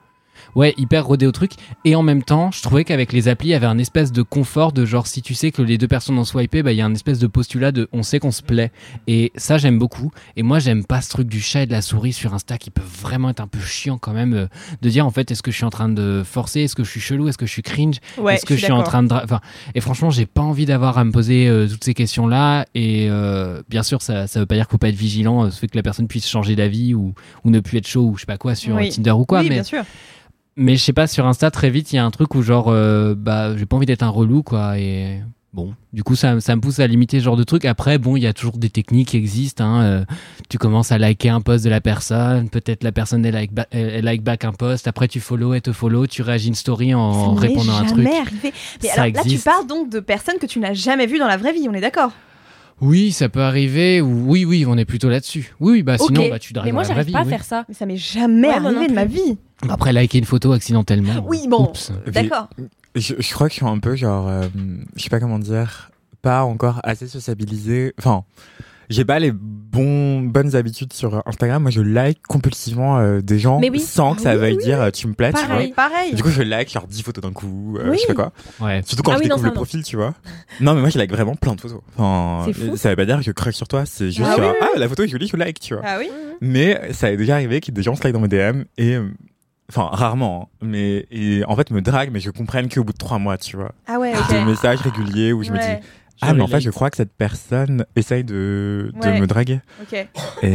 hyper rodé au truc. Et en même temps, je trouvais qu'avec les applis, il y avait un espèce de confort de genre, si tu sais que les deux personnes ont swipé, bah, il y a un espèce de postulat de on sait qu'on se plaît. Et ça, j'aime beaucoup. Et moi, j'aime pas ce truc du chat et de la souris sur Insta qui peut vraiment être un peu chiant quand même, de dire en fait, est-ce que je suis en train de forcer, est-ce que je suis chelou, est-ce que je suis cringe, Ouais, est-ce que je suis en train de et franchement, j'ai pas envie d'avoir à me poser toutes ces questions-là. Et bien sûr, ça veut pas dire qu'il faut pas être vigilant, ce fait que la personne puisse changer d'avis ou ne plus être chaud ou je sais pas quoi sur Oui. Tinder ou quoi. Oui, mais bien sûr. mais je sais pas, sur Insta, très vite, il y a un truc où genre, bah, j'ai pas envie d'être un relou, quoi. Et bon, du coup, ça me pousse à limiter ce genre de truc. Après, bon, il y a toujours des techniques qui existent. Hein. Tu commences à liker un post de la personne. Peut-être la personne, elle like back un post. Après, tu follow, elle te follow. Tu réagis une story en Ça m'est répondant à un truc. jamais arrivé. Mais Ça alors là, tu existe. parles donc de personnes que tu n'as jamais vues dans la vraie vie, on est d'accord? Oui, ça peut arriver. Oui, on est plutôt là-dessus. Oui, bah sinon, Ok. bah, tu dragues Mais moi, dans la vraie j'arrive vie. pas à oui. faire ça. Mais ça m'est jamais Ouais, moi non arrivé de ma plus. vie. Après, liker une photo accidentellement. Oui, bon, Oups. d'accord. Je crois que je suis un peu genre, je sais pas comment dire, pas encore assez sociabilisé. Enfin, j'ai pas les bonnes habitudes sur Instagram. Moi, je like compulsivement des gens Mais oui. sans que ça Oui, veuille oui. dire tu me plais, tu vois. Pareil. Pareil. Du coup, je like genre 10 photos d'un coup, Oui. je sais pas quoi. Ouais. Surtout quand Ah je oui, non, découvre ça, le non. profil, tu vois. Non, mais moi, je like vraiment plein de photos. Enfin, C'est fou. ça veut pas dire que je crush sur toi, c'est juste Ah genre, oui, la photo est jolie, je like, tu vois. Ah oui. Mais ça est déjà arrivé que des gens se like dans mes DM et, enfin, rarement, hein, mais, et en fait, me draguent, mais je comprenne qu'au bout de 3 mois, tu vois. Ah ouais, Des ok. messages réguliers où je me dis, Ouais, ah, mais en fait, like. je crois que cette personne essaye de Ouais. me draguer. ok. Et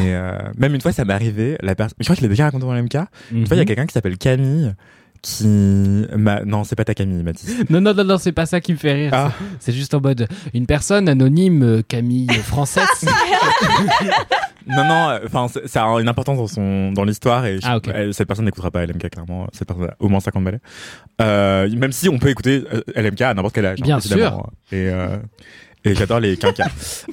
même une fois, ça m'est arrivé, je crois que je l'ai déjà raconté dans l'MK. Une fois, il y a quelqu'un qui s'appelle Camille qui m'a... Non, c'est pas ta Camille, Mathis. Non, c'est pas ça qui me fait rire. Ah. C'est juste en mode une personne anonyme, Camille française. Non, enfin, ça a une importance dans l'histoire et Ah, ok. cette personne n'écoutera pas LMK, clairement. Cette personne a au moins 50 balais. Même si on peut écouter LMK à n'importe quel âge. Bien évidemment. Et j'adore les quinquas.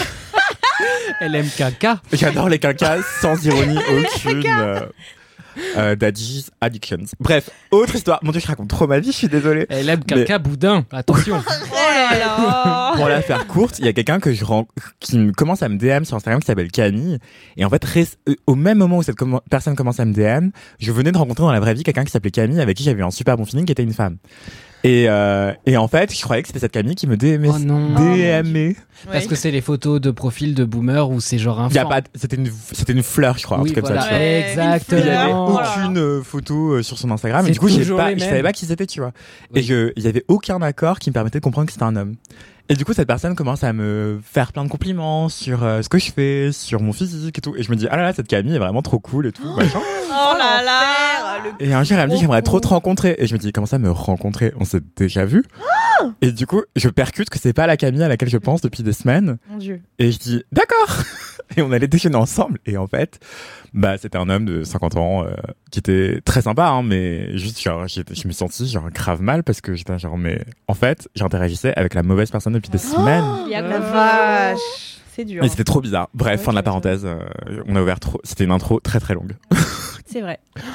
LMKK. J'adore les quinquas sans ironie aucune. Daddy's Addictions. Bref, autre histoire. Mon Dieu, je raconte trop ma vie, je suis désolé. LMKK Boudin. Attention. Oh là là. Pour la faire courte, il y a quelqu'un qui commence à me DM sur Instagram qui s'appelle Camille. Et en fait, au même moment où cette personne commence à me DM, je venais de rencontrer dans la vraie vie quelqu'un qui s'appelait Camille avec qui j'avais eu un super bon feeling qui était une femme. Et en fait, je croyais que c'était cette Camille qui me DMait. Oh non. DMait. Parce que c'est les photos de profil de boomer où c'est genre un Il y a pas, c'était une fleur, je crois, un Oui, truc comme voilà. ça. Tu vois. Ouais, Exactement. Il y avait Oh là là. aucune photo sur son Instagram. Et C'est du coup, toujours les je mêmes. savais pas qui c'était, tu vois. Oui. Et il y avait aucun accord qui me permettait de comprendre que c'était un homme. Et du coup, cette personne commence à me faire plein de compliments sur ce que je fais, sur mon physique et tout. Et je me dis, ah là là, cette Camille est vraiment trop cool et tout, machin. Oh là là. Et un jour, elle me dit, j'aimerais trop te rencontrer. Et je me dis, comment ça me rencontrer? On s'est déjà vu. Et du coup, je percute que c'est pas la Camille à laquelle je pense depuis des semaines. Mon Dieu. Et je dis, d'accord. Et on allait déjeuner ensemble. Et en fait, bah, c'était un homme de 50 ans qui était très sympa, hein, mais juste, genre, je me suis senti genre grave mal parce que j'étais genre, mais en fait, j'interagissais avec la mauvaise personne depuis des semaines. Il y a La quoi. vache. C'est dur. Et c'était trop bizarre. Bref, Ouais, fin de la tu m'étonnes. parenthèse. On a ouvert trop. C'était une intro très très longue. C'est vrai.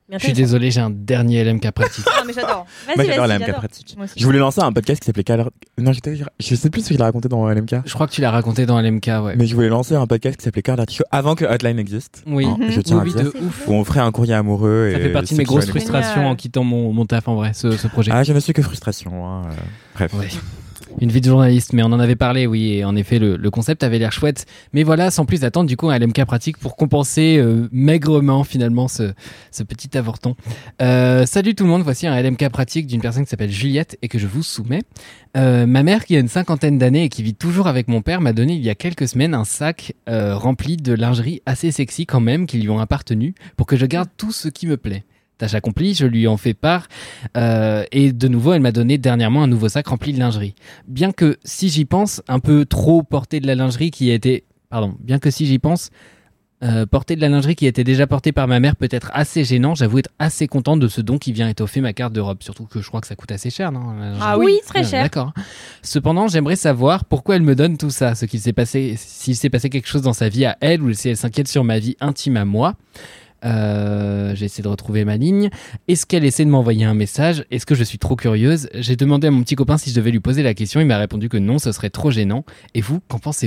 Mais Je suis désolé, j'ai un dernier LMK pratique. Ah, mais j'adore. Moi, j'adore la LMK pratique. Moi aussi. Je voulais lancer un podcast qui s'appelait Non, je sais plus ce qu'il a raconté dans LMK. Je crois que tu l'as raconté dans LMK, ouais. Mais je voulais lancer un podcast qui s'appelait Cœur d'artichaut avant que Hotline existe. Oui. Hein, je tiens à Oui, dire. de ouf. Où on ferait un courrier amoureux. Ça et fait partie de ceux mes qui grosses veulent écouter. frustrations Génial. en quittant mon taf en vrai, ce projet. Ah, je ne suis que frustration. Hein. Bref. Ouais. Une vie de journaliste, mais on en avait parlé, oui, et en effet, le concept avait l'air chouette. Mais voilà, sans plus attendre, du coup, un LMK pratique pour compenser maigrement, finalement, ce petit avorton. Salut tout le monde, voici un LMK pratique d'une personne qui s'appelle Juliette et que je vous soumets. Ma mère, qui a une 50aine d'années et qui vit toujours avec mon père, m'a donné il y a quelques semaines un sac rempli de lingerie assez sexy quand même, qui lui ont appartenu, pour que je garde tout ce qui me plaît. Tâche accomplie, je lui en fais part et de nouveau elle m'a donné dernièrement un nouveau sac rempli de lingerie. Bien que si j'y pense, un peu trop porter de la lingerie qui était... bien que si j'y pense, porter de la lingerie qui était déjà portée par ma mère peut être assez gênant, j'avoue être assez content de ce don qui vient étoffer ma carte de robe. Surtout que je crois que ça coûte assez cher, non ? Ah oui, très cher. D'accord. Cependant, j'aimerais savoir pourquoi elle me donne tout ça, s'il s'est passé quelque chose dans sa vie à elle ou si elle s'inquiète sur ma vie intime à moi. J'ai essayé de retrouver ma ligne. Est-ce qu'elle essaie de m'envoyer un message ? Est-ce que je suis trop curieuse ? J'ai demandé à mon petit copain si je devais lui poser la question. Il m'a répondu que non, ce serait trop gênant. Et vous, qu'en pensez-vous ?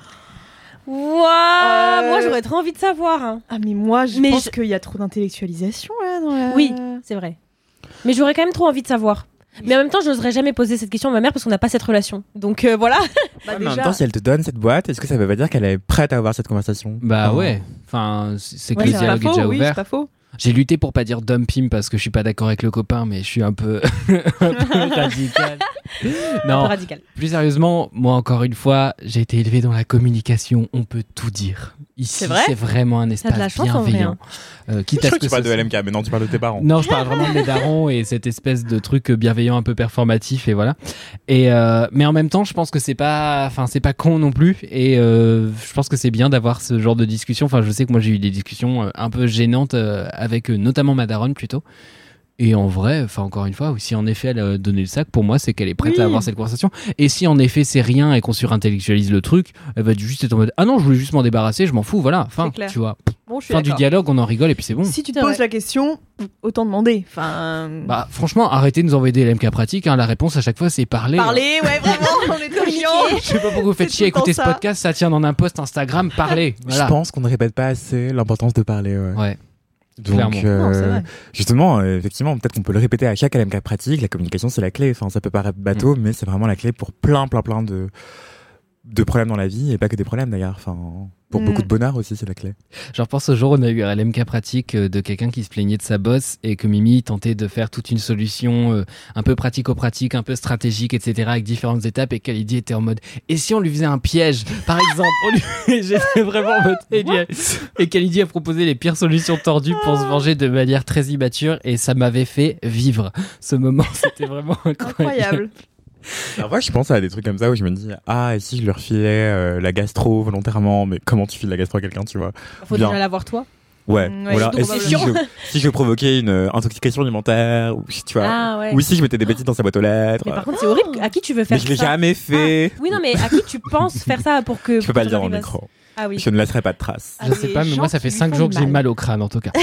Moi, j'aurais trop envie de savoir. Hein. Ah, mais moi, je Mais pense qu'il y a trop d'intellectualisation là dans la... Oui, c'est vrai. Mais j'aurais quand même trop envie de savoir. Mais en même temps, je n'oserais jamais poser cette question à ma mère parce qu'on n'a pas cette relation. Donc voilà. Ouais, mais en même temps, si elle te donne cette boîte, est-ce que ça veut pas dire qu'elle est prête à avoir cette conversation ? Bah Oh. ouais. Enfin, c'est que Ouais, le c'est pas dialogue est faux, déjà oui, ouvert. c'est pas faux. J'ai lutté pour pas dire dumping parce que je suis pas d'accord avec le copain, mais je suis un peu, un peu radical. Un Non, peu radical. plus sérieusement, moi encore une fois, j'ai été élevé dans la communication. On peut tout dire. Ici, C'est vrai vraiment un T'as espace de la chance, en vrai, bienveillant. Quitte Je à crois ce que tu que parles ce de soit- LMK, mais non, tu parles de tes parents. Non, je parle vraiment de mes darons et cette espèce de truc bienveillant un peu performatif et voilà. Et mais en même temps, je pense que c'est pas con non plus et je pense que c'est bien d'avoir ce genre de discussion. Enfin, je sais que moi j'ai eu des discussions un peu gênantes avec notamment ma daronne plutôt. Et en vrai, enfin encore une fois, si en effet elle a donné le sac, pour moi c'est qu'elle est prête Oui. à avoir cette conversation. Et si en effet c'est rien et qu'on surintellectualise le truc, elle va juste être en mode ah non, je voulais juste m'en débarrasser, je m'en fous, voilà. Fin, C'est clair. tu vois. Bon, je suis Fin du d'accord. dialogue, on en rigole et puis c'est bon. Si tu te C'est poses vrai. la question, autant demander. Enfin, Bah franchement, arrêtez de nous envoyer des LMK pratiques. Hein. La réponse à chaque fois c'est parler. parler, ouais, vraiment, on est trop chiant. Je sais pas pourquoi vous faites C'est chier à tout le écouter ce temps ça. podcast, ça tient dans un post Instagram, parlez. Voilà. Je pense qu'on ne répète pas assez l'importance de parler. Ouais. Ouais. Donc, clairement. Non, c'est vrai. justement, effectivement, peut-être qu'on peut le répéter à chaque LMK pratique. La communication, c'est la clé. Enfin, ça peut paraître bateau, mais c'est vraiment la clé pour plein de problèmes dans la vie et pas que des problèmes d'ailleurs. Enfin, pour beaucoup de bonheur aussi, c'est la clé. Je repense au jour où on a eu un LMK pratique de quelqu'un qui se plaignait de sa bosse et que Mimi tentait de faire toute une solution un peu pratico-pratique, un peu stratégique, etc. avec différentes étapes et Khalidi était en mode et si on lui faisait un piège, par exemple J'étais vraiment en mode et Khalidi a proposé les pires solutions tordues pour se venger de manière très immature et ça m'avait fait vivre ce moment. C'était vraiment Incroyable. Alors moi, je pense à des trucs comme ça où je me dis ah, et si je leur filais la gastro volontairement, mais comment tu files la gastro à quelqu'un, tu vois ? Faut Bien. déjà l'avoir toi. Ouais, Ouais, voilà. surtout Et qu'on va si je provoquais une intoxication alimentaire, ou tu vois, Ah ouais. ou si je mettais des bêtises dans sa boîte aux lettres. Mais par contre, c'est horrible. À qui tu veux Mais faire je l'ai ça jamais fait. Oui, non, mais à qui tu penses faire ça pour que. Je peux pas le dire dans le micro. Ah oui. Je ne laisserai pas de traces. Ah, Je sais les pas, mais gens moi ça qui fait lui 5 font jours du que j'ai mal. mal au crâne en tout cas. Pas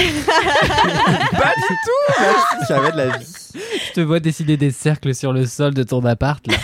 du tout. Merci, j'avais de la vie. Je te vois dessiner des cercles sur le sol de ton appart là.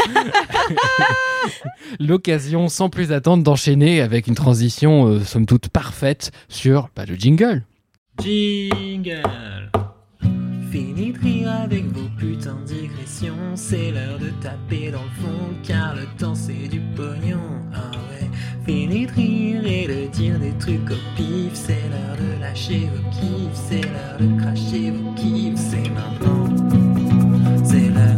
L'occasion sans plus attendre d'enchaîner avec une transition somme toute parfaite sur le jingle. Jingle. Fini de rire avec vos putains de digressions. C'est l'heure de taper dans le fond car le temps c'est du pognon. Ah ouais. Fini de rire et de dire des trucs au pif. C'est l'heure de lâcher vos kiffs. C'est l'heure de cracher vos kiffs. C'est maintenant. C'est l'heure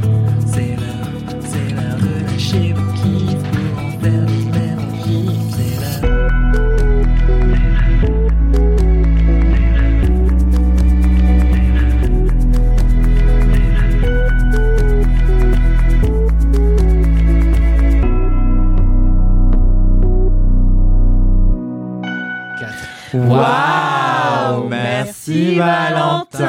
de lâcher vos kiffs pour en faire des mêmes en gif. C'est l'heure. Waouh, merci Valentin.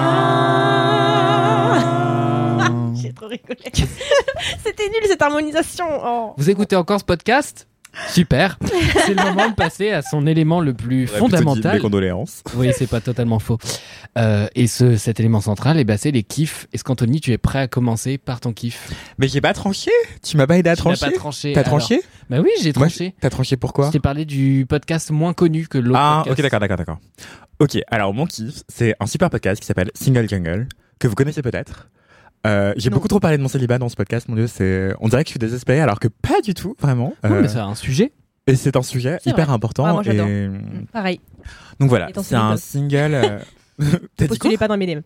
J'ai trop rigolé. C'était nul cette harmonisation. Oh. Vous écoutez encore ce podcast ? Super. C'est le moment de passer à son élément le plus J'aurais plutôt dit fondamental. mes condoléances. Oui, c'est pas totalement faux. Et cet élément central, c'est les kiffs. Est-ce qu'Anthony, tu es prêt à commencer par ton kiff? Mais j'ai pas tranché. Tu m'as pas aidé à Tu n'as trancher. pas tranché. T'as Alors, tranché? Bah oui, j'ai Moi, tranché. T'as tranché pourquoi? Je t'ai parlé du podcast moins connu que l'autre Ah, podcast. ok, d'accord. Ok, alors mon kiff, c'est un super podcast qui s'appelle Single Jungle, que vous connaissez peut-être. J'ai beaucoup trop parlé de mon célibat dans ce podcast, mon Dieu, on dirait que je suis désespéré, alors que pas du tout, vraiment. Non, mais ça a un sujet. Et c'est un sujet C'est hyper vrai. important. Ouais, moi, j'adore. et... Pareil. Donc voilà, Et ton c'est un single. T'as dit quoi? Postulez pas dans mes DM.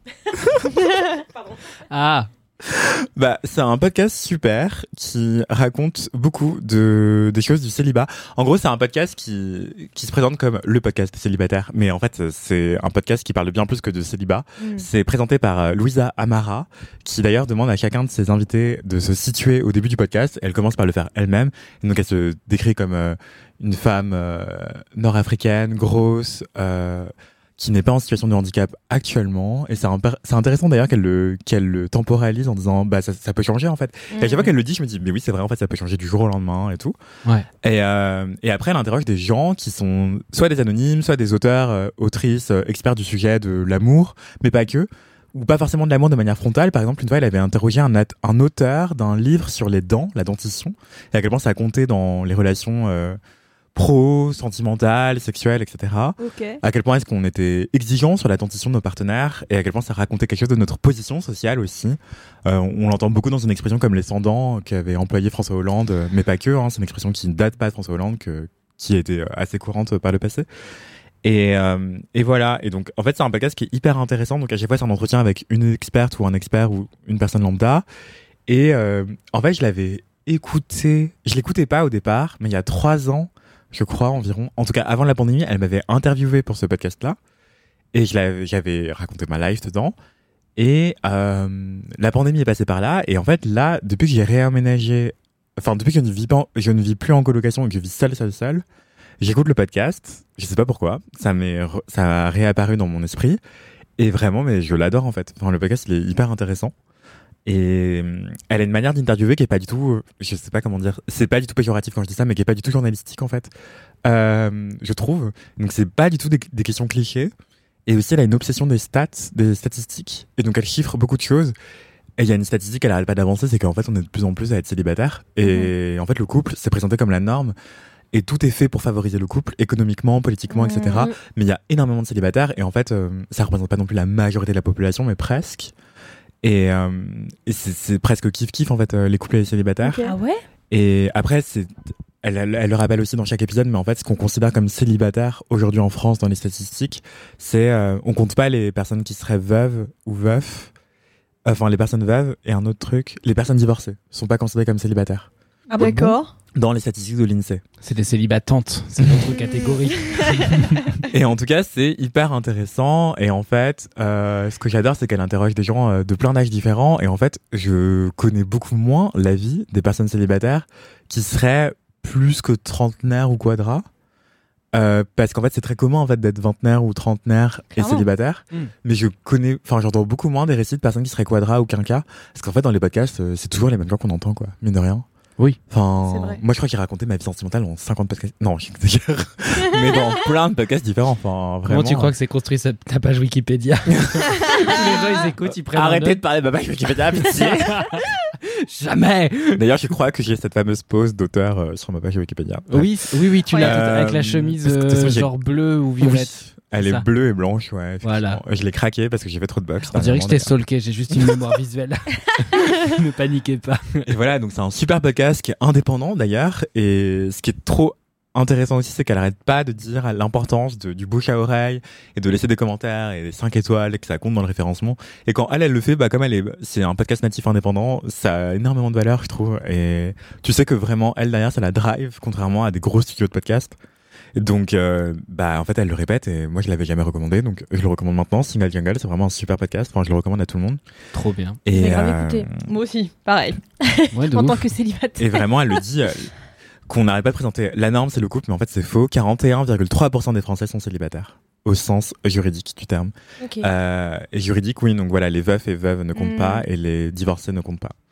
Ah, Bah, c'est un podcast super qui raconte beaucoup des choses du célibat. En gros, c'est un podcast qui se présente comme le podcast célibataire, mais en fait, c'est un podcast qui parle de bien plus que de célibat. C'est présenté par Louisa Amara, qui d'ailleurs demande à chacun de ses invités de se situer au début du podcast. Elle commence par le faire elle-même. Et donc, elle se décrit comme une femme nord-africaine, grosse, qui n'est pas en situation de handicap actuellement. Et c'est intéressant d'ailleurs qu'elle le temporalise en disant bah ça peut changer en fait. Et à chaque fois qu'elle le dit, je me dis mais oui, c'est vrai, en fait ça peut changer du jour au lendemain et tout. ouais. Et après elle interroge des gens qui sont soit des anonymes, soit des auteurs, autrices, experts du sujet de l'amour, mais pas que, ou pas forcément de l'amour de manière frontale. Par exemple, une fois elle avait interrogé un auteur d'un livre sur les dents, la dentition, et à quel point ça a compté dans les relations sentimentales, sexuelles, etc. Ok. À quel point est-ce qu'on était exigeant sur la dentition de nos partenaires, et à quel point ça racontait quelque chose de notre position sociale aussi. On l'entend beaucoup dans une expression comme les sans-dents qu'avait employé François Hollande, mais pas que, hein, c'est une expression qui ne date pas de François Hollande, qui était assez courante par le passé. Et voilà. Et donc, en fait, c'est un podcast qui est hyper intéressant. Donc, à chaque fois, c'est un entretien avec une experte ou un expert ou une personne lambda. Et en fait, je l'avais écouté. Je l'écoutais pas au départ, mais il y a 3 ans, je crois environ. En tout cas, avant la pandémie, elle m'avait interviewé pour ce podcast-là. Et j'avais raconté ma life dedans. Et la pandémie est passée par là. Et en fait, là, depuis que j'ai réaménagé, enfin, depuis que je ne vis plus en colocation et que je vis seul, j'écoute le podcast. Je sais pas pourquoi. Ça a réapparu dans mon esprit. Et vraiment, mais je l'adore en fait. Enfin, le podcast, il est hyper intéressant. Et elle a une manière d'interviewer qui est pas du tout, je sais pas comment dire, c'est pas du tout péjoratif quand je dis ça, mais qui est pas du tout journalistique en fait. Je trouve. Donc c'est pas du tout des questions clichés. Et aussi, elle a une obsession des statistiques. Et donc elle chiffre beaucoup de choses. Et il y a une statistique qu'elle arrête pas d'avancer, c'est qu'en fait, on est de plus en plus à être célibataire. Et en fait, le couple, c'est présenté comme la norme. Et tout est fait pour favoriser le couple, économiquement, politiquement, etc. Mais il y a énormément de célibataires. Et en fait, ça représente pas non plus la majorité de la population, mais presque. Et c'est presque kiff-kiff, en fait, les couples et les célibataires. Ah ouais? Et après, elle le rappelle aussi dans chaque épisode, mais en fait, ce qu'on considère comme célibataire aujourd'hui en France dans les statistiques, c'est on compte pas les personnes qui seraient veuves ou veufs. Enfin, les personnes veuves et un autre truc, les personnes divorcées sont pas considérées comme célibataires. Ah bon? D'accord. Dans les statistiques de l'INSEE. C'est des célibatantes, c'est notre catégorie. Et en tout cas, c'est hyper intéressant. Et en fait, ce que j'adore, c'est qu'elle interroge des gens de plein d'âges différents. Et en fait, je connais beaucoup moins la vie des personnes célibataires qui seraient plus que trentenaires ou quadras. Parce qu'en fait, c'est très commun en fait d'être vingtenaire ou trentenaire et Clairement. célibataire. Mais j'entends beaucoup moins des récits de personnes qui seraient quadras ou quinquas. Parce qu'en fait, dans les podcasts, c'est toujours les mêmes gens qu'on entend, quoi. Mine de rien. Oui. Enfin, C'est vrai. moi, je crois qu'il racontait ma vie sentimentale en 50 podcasts. Non, j'exagère. Mais dans plein de podcasts différents. Enfin, vraiment. Comment tu crois que c'est construit ta page Wikipédia? Tous les gens, ils écoutent, ils prennent Arrêtez de parler de ma page Wikipédia, pitié. Jamais. D'ailleurs, je crois que j'ai cette fameuse pause d'auteur sur ma page Wikipédia. Oui, tu l'as avec la chemise parce que de toute façon, j'ai- genre bleue ou violette. Oui. Elle C'est ça. est bleue et blanche, ouais. effectivement. Voilà. Je l'ai craqué parce que j'ai fait trop de box. On dirait que je t'ai stalké, j'ai juste une mémoire visuelle. Ne paniquez pas. Et voilà, donc c'est un super podcast qui est indépendant d'ailleurs. Et ce qui est trop intéressant aussi, c'est qu'elle arrête pas de dire l'importance du bouche à oreille et de laisser des commentaires et des 5 étoiles et que ça compte dans le référencement. Et quand elle le fait, bah comme c'est un podcast natif indépendant, ça a énormément de valeur, je trouve. Et tu sais que vraiment, elle derrière, ça la drive, contrairement à des gros studios de podcast. Et donc, en fait, elle le répète et moi, je l'avais jamais recommandé, donc je le recommande maintenant. Single Jungle, c'est vraiment un super podcast. Enfin, je le recommande à tout le monde. Trop bien. Je Et vais grave écouter. Moi aussi, pareil. Ouais, de En ouf. tant que célibataire. Et vraiment, elle le dit qu'on n'arrête pas de présenter. La norme, c'est le couple, mais en fait, c'est faux. 41,3% des Français sont célibataires, au sens juridique du terme. Ok. Et juridique, oui, donc voilà, les veufs et veuves ne comptent pas et les divorcés ne comptent pas.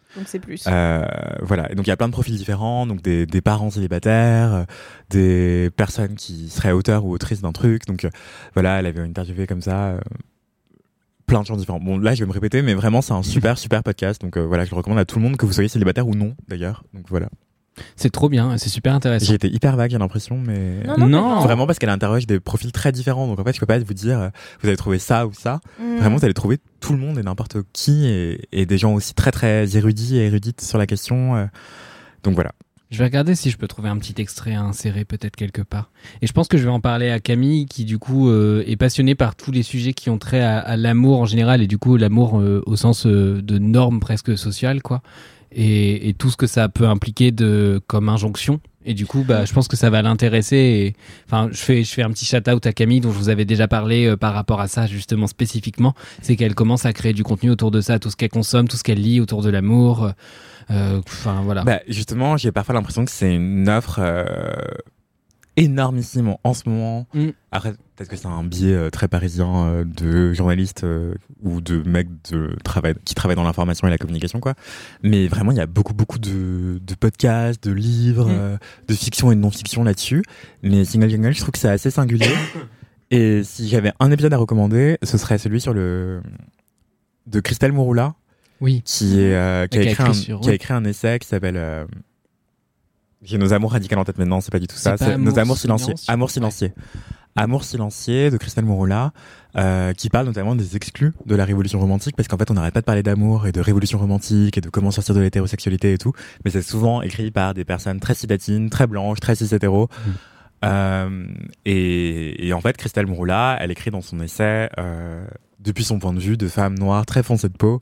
Donc c'est plus. Voilà. Et donc il y a plein de profils différents, donc des parents célibataires, des personnes qui seraient auteurs ou autrices d'un truc. Donc voilà, elle avait interviewé comme ça plein de gens différents. Bon, là je vais me répéter, mais vraiment c'est un super podcast. Donc voilà, je le recommande à tout le monde, que vous soyez célibataire ou non d'ailleurs. Donc voilà. C'est trop bien, c'est super intéressant. J'ai été hyper vague, j'ai l'impression, mais Non. vraiment parce qu'elle interroge des profils très différents. Donc en fait, je peux pas vous dire vous allez trouver ça ou ça. Vraiment, vous allez trouver tout le monde et n'importe qui et des gens aussi très très érudits et érudites sur la question. Donc voilà. Je vais regarder si je peux trouver un petit extrait à insérer peut-être quelque part. Et je pense que je vais en parler à Camille qui du coup est passionnée par tous les sujets qui ont trait à l'amour en général et du coup l'amour au sens de normes presque sociales quoi. Et tout ce que ça peut impliquer comme injonction. Et du coup, je pense que ça va l'intéresser. Et, enfin, je fais un petit shout-out à Camille dont je vous avais déjà parlé par rapport à ça justement spécifiquement. C'est qu'elle commence à créer du contenu autour de ça, tout ce qu'elle consomme, tout ce qu'elle lit autour de l'amour. Enfin voilà. Justement, j'ai parfois l'impression que c'est une offre énormissime en ce moment. Après, peut-être que c'est un biais très parisien de journalistes ou de mecs qui travaillent dans l'information et la communication, quoi. Mais vraiment, il y a beaucoup de podcasts, de livres, de fiction et de non-fiction là-dessus. Mais Single Jungle, je trouve que c'est assez singulier. Et si j'avais un épisode à recommander, ce serait celui de Christelle Mouroula. Oui. Qui a écrit un essai qui s'appelle J'ai nos amours radicales en tête maintenant, c'est pas du tout ça, c'est Nos amours silencieux. Amour silencieux. Amour silencieux de Christelle Mouroula, qui parle notamment des exclus de la révolution romantique, parce qu'en fait on n'arrête pas de parler d'amour et de révolution romantique et de comment sortir de l'hétérosexualité et tout, mais c'est souvent écrit par des personnes très cis-latines, très blanches, très cis-hétéros. Et en fait Christelle Mouroula, elle écrit dans son essai depuis son point de vue de femme noire très foncée de peau.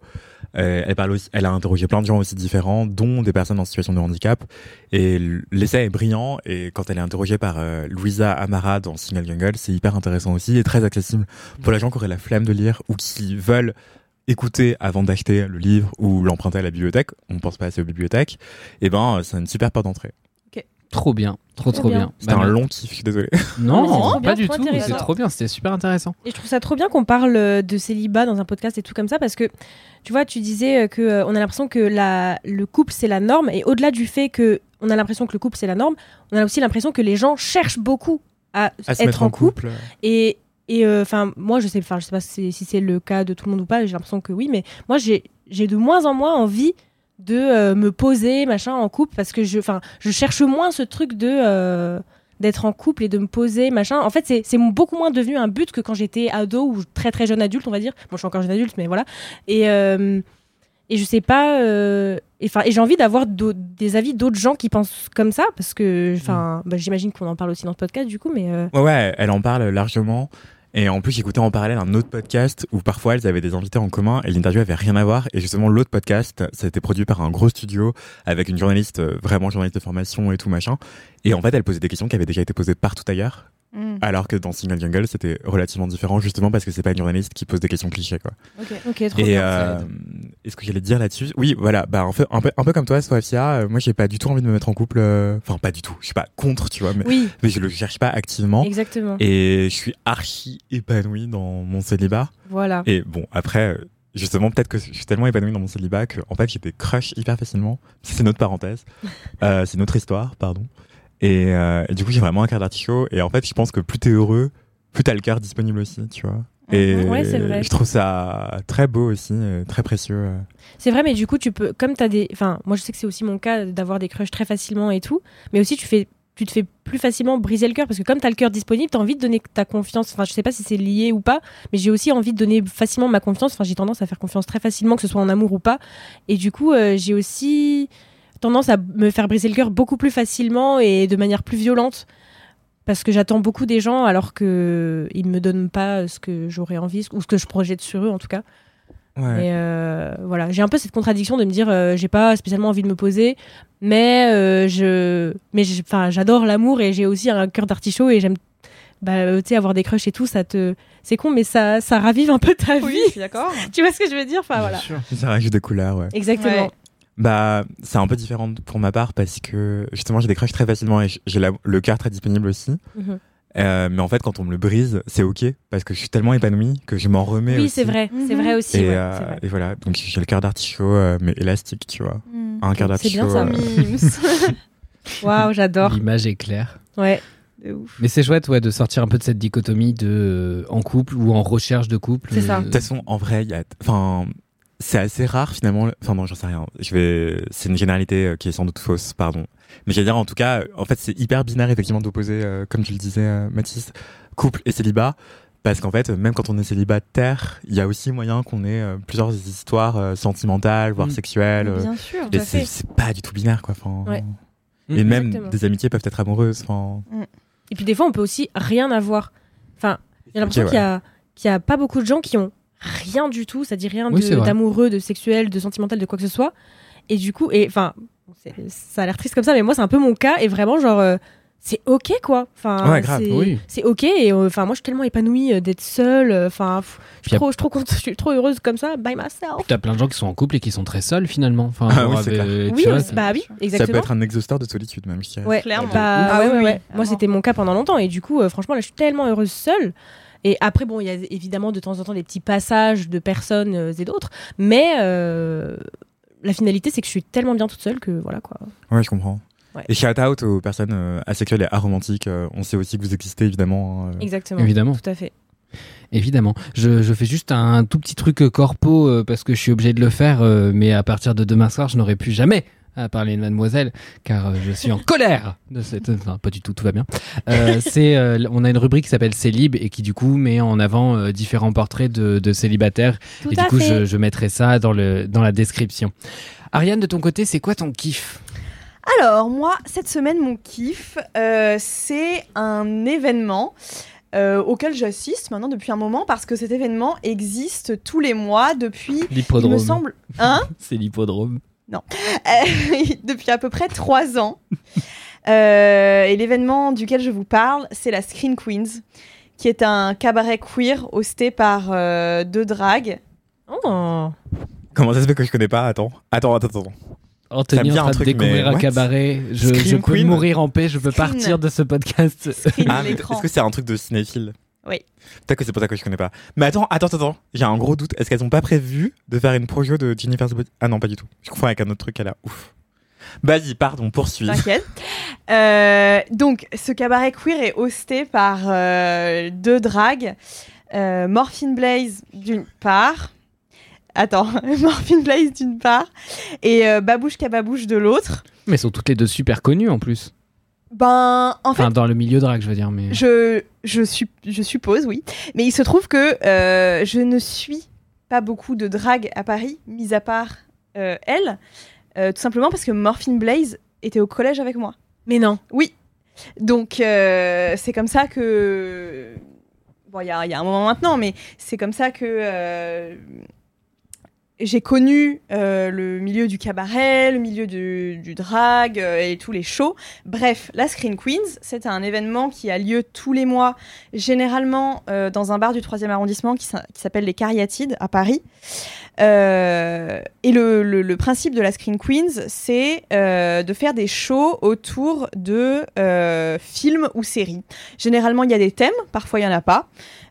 Elle a interrogé plein de gens aussi différents, dont des personnes en situation de handicap. Et l'essai est brillant. Et quand elle est interrogée par Louisa Amara dans Single Jungle, c'est hyper intéressant aussi et très accessible pour les gens qui auraient la flemme de lire ou qui veulent écouter avant d'acheter le livre ou l'emprunter à la bibliothèque. On ne pense pas assez aux bibliothèques. Et c'est une super porte d'entrée. Trop bien, trop bien. C'était un long kiff, je suis désolé. Non, pas du trop tout, intéressant. c'est trop bien, c'était super intéressant. Et je trouve ça trop bien qu'on parle de célibat dans un podcast et tout comme ça, parce que tu vois, tu disais que on a l'impression que le couple c'est la norme, et au-delà du fait que on a l'impression que le couple c'est la norme, on a aussi l'impression que les gens cherchent beaucoup à se être mettre en couple. Et moi je sais pas si c'est le cas de tout le monde ou pas, j'ai l'impression que oui, mais moi j'ai de moins en moins envie de me poser machin en couple, parce que je cherche moins ce truc de d'être en couple et de me poser machin. En fait c'est beaucoup moins devenu un but que quand j'étais ado ou très très jeune adulte, on va dire. Bon, je suis encore jeune adulte, mais voilà. Et je sais pas et j'ai envie d'avoir des avis d'autres gens qui pensent comme ça, parce que j'imagine qu'on en parle aussi dans ce podcast du coup, mais ouais, elle en parle largement. Et en plus, j'écoutais en parallèle un autre podcast où parfois elles avaient des invités en commun et l'interview avait rien à voir. Et justement, l'autre podcast, ça a été produit par un gros studio avec une journaliste, vraiment journaliste de formation et tout machin. Et en fait, elle posait des questions qui avaient déjà été posées partout ailleurs. Alors que dans Single Jungle, c'était relativement différent, justement parce que c'est pas une journaliste qui pose des questions clichés, quoi. Ok, trop bien. Et ce que j'allais te dire là-dessus, oui, voilà, un peu comme toi, Sofia, moi j'ai pas du tout envie de me mettre en couple, enfin pas du tout, je suis pas contre, tu vois, mais je le cherche pas activement. Exactement. Et je suis archi épanouie dans mon célibat. Voilà. Et bon, après, justement, peut-être que je suis tellement épanouie dans mon célibat que, en fait, j'ai des crushs hyper facilement. C'est notre parenthèse. C'est notre histoire, pardon. Et du coup, j'ai vraiment un cœur d'artichaut. Et en fait, je pense que plus t'es heureux, plus t'as le cœur disponible aussi, tu vois. Et ouais, c'est vrai. Je trouve ça très beau aussi, très précieux. C'est vrai, mais du coup, tu peux, comme t'as des, enfin, moi je sais que c'est aussi mon cas d'avoir des crushs très facilement et tout, mais aussi tu te fais plus facilement briser le cœur, parce que comme t'as le cœur disponible, t'as envie de donner ta confiance. Enfin, je sais pas si c'est lié ou pas, mais j'ai aussi envie de donner facilement ma confiance. Enfin, j'ai tendance à faire confiance très facilement, que ce soit en amour ou pas. Et du coup, j'ai aussi tendance à me faire briser le cœur beaucoup plus facilement et de manière plus violente, parce que j'attends beaucoup des gens alors que ils me donnent pas ce que j'aurais envie ou ce que je projette sur eux en tout cas. Ouais. Et voilà, j'ai un peu cette contradiction de me dire j'ai pas spécialement envie de me poser, mais j'adore l'amour et j'ai aussi un cœur d'artichaut et j'aime tu sais, avoir des crushs et tout, c'est con, mais ça ravive un peu ta vie. Oui, je suis d'accord. Tu vois ce que je veux dire, enfin voilà. Ça rajoute des couleurs, ouais. Exactement. Ouais. C'est un peu différent pour ma part parce que justement j'ai des crushs très facilement et j'ai le cœur très disponible aussi. Mais en fait, quand on me le brise, c'est ok parce que je suis tellement épanouie que je m'en remets Oui, aussi. c'est vrai aussi. Et, ouais, c'est vrai. et voilà, donc j'ai le cœur d'artichaut, mais élastique, tu vois. Un cœur C'est bien d'artichaut. ça. Mims. Waouh, j'adore. L'image est claire. Ouais. De ouf. Mais c'est chouette de sortir un peu de cette dichotomie de en couple ou en recherche de couple. C'est ça. De toute façon, en vrai, c'est assez rare finalement. Enfin non, j'en sais rien. C'est une généralité qui est sans doute fausse, pardon. Mais je veux dire, en tout cas, en fait, c'est hyper binaire effectivement d'opposer, comme tu le disais, Mathis, couple et célibat. Parce qu'en fait, même quand on est célibataire, il y a aussi moyen qu'on ait plusieurs histoires sentimentales, voire sexuelles. Bien sûr. Et à fait. c'est pas du tout binaire, quoi. Enfin, Ouais. Et même Exactement. des amitiés peuvent être amoureuses. Enfin, Et puis des fois, on peut aussi rien avoir. Enfin, j'ai l'impression Ok, qu'il y a pas beaucoup de gens qui ont rien du tout, c'est-à-dire rien Oui, c'est vrai. d'amoureux, de sexuel, de sentimental, de quoi que ce soit. Et du coup, enfin, ça a l'air triste comme ça, mais moi, c'est un peu mon cas. Et vraiment, genre, c'est ok, quoi. Enfin, Ouais, grave. Oui. c'est ok. Et enfin, moi, je suis tellement épanouie d'être seule. Enfin, je suis trop contente, je suis trop heureuse comme ça, by myself. T'as plein de gens qui sont en couple et qui sont très seuls finalement. Enfin, Ah genre oui, c'est clair. tu Oui, vois, bah oui, ça exactement. peut être un exhausteur de solitude, même, je dirais. Ouais, Clairement. bah, Ah ouais, oui, ouais, oui, ouais. clairement. Moi, c'était mon cas pendant longtemps. Et du coup, franchement, là, je suis tellement heureuse seule. Et après, bon, il y a évidemment de temps en temps des petits passages de personnes et d'autres. Mais la finalité, c'est que je suis tellement bien toute seule que voilà, quoi. Ouais, je comprends. Ouais. Et shout out aux personnes asexuelles et aromantiques. On sait aussi que vous existez, évidemment. Exactement. Évidemment. Tout à fait. Évidemment. Je fais juste un tout petit truc corpo parce que je suis obligé de le faire, mais à partir de demain soir, je n'aurai plus jamais à parler de mademoiselle, car je suis en colère de cette... Enfin, pas du tout, tout va bien. On a une rubrique qui s'appelle Célib et qui du coup met en avant différents portraits de célibataires. Tout Et du à coup, fait. je mettrai ça dans la description. Ariane, de ton côté, c'est quoi ton kiff ? Alors, moi, cette semaine, mon kiff, c'est un événement auquel j'assiste maintenant depuis un moment parce que cet événement existe tous les mois depuis, il L'hippodrome. me semble, C'est l'hippodrome. depuis à peu près 3 ans. Et l'événement duquel je vous parle, c'est la Screen Queens, qui est un cabaret queer hosté par 2 drags. Oh. Comment ça se fait que je connais pas? Attends. Anthony Ça me est en dit un train de truc, découvrir mais un what? cabaret. Je Scream peux Queen mourir en paix, je peux Screen. partir de ce podcast. Screen Ah, mais l'écran. est-ce que c'est un truc de cinéphile? Oui. Peut-être que c'est pour ça que je connais pas. Mais attends. J'ai un gros doute. Est-ce qu'elles ont pas prévu de faire une projo de Jennifer's Body? Ah non, pas du tout. Je confonds avec un autre truc qu'elle a. Ouf. Vas-y, pardon, poursuis. T'inquiète. Donc, ce cabaret queer est hosté par 2 drags. Morphine Blaze d'une part. Morphine Blaze d'une part. Et Babouche Kababouche de l'autre. Mais elles sont toutes les deux super connues en plus. Ben, en fait, Enfin, dans le milieu drag, je veux dire. Mais... je suppose, oui. Mais il se trouve que je ne suis pas beaucoup de drague à Paris, mis à part elle. Tout simplement parce que Morphine Blaze était au collège avec moi. Mais non. Oui. Donc, c'est comme ça que... Bon, il y a un moment maintenant, mais c'est comme ça que j'ai connu le milieu du cabaret, le milieu du drag et tous les shows. Bref, la Screen Queens, c'est un événement qui a lieu tous les mois, généralement dans un bar du 3e arrondissement qui s'appelle les Cariatides à Paris. Et le principe de la Screen Queens, c'est de faire des shows autour de films ou séries. Généralement, il y a des thèmes, parfois il n'y en a pas.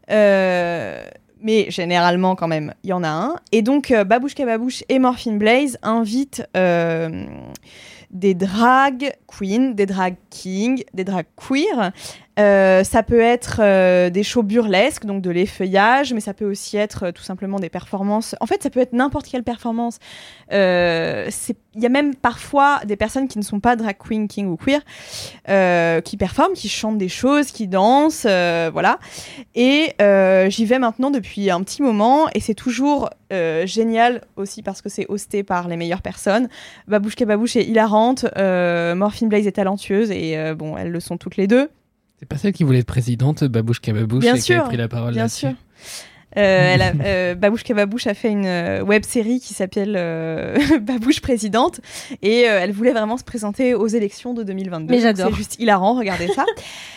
Mais généralement, quand même, il y en a un. Et donc, Babouche Kababouche et Morphine Blaze invitent des drag queens, des drag kings, des drag queer. Ça peut être des shows burlesques, donc de l'effeuillage, mais ça peut aussi être tout simplement des performances. En fait, ça peut être n'importe quelle performance. Il y a même parfois des personnes qui ne sont pas drag queen, king ou queer, qui performent, qui chantent des choses, qui dansent, voilà. Et j'y vais maintenant depuis un petit moment, et c'est toujours génial aussi parce que c'est hosté par les meilleures personnes. Babouche Kababouche est hilarante, Morphine Blaze est talentueuse, et bon, elles le sont toutes les deux. C'est pas celle qui voulait être présidente, Babouche Kababouche, Bien et qui a sûr, pris la parole bien là-dessus. sûr. Babouche Kababouche a fait une web-série qui s'appelle Babouche Présidente, et elle voulait vraiment se présenter aux élections de 2022. Mais j'adore. C'est juste hilarant, regardez ça.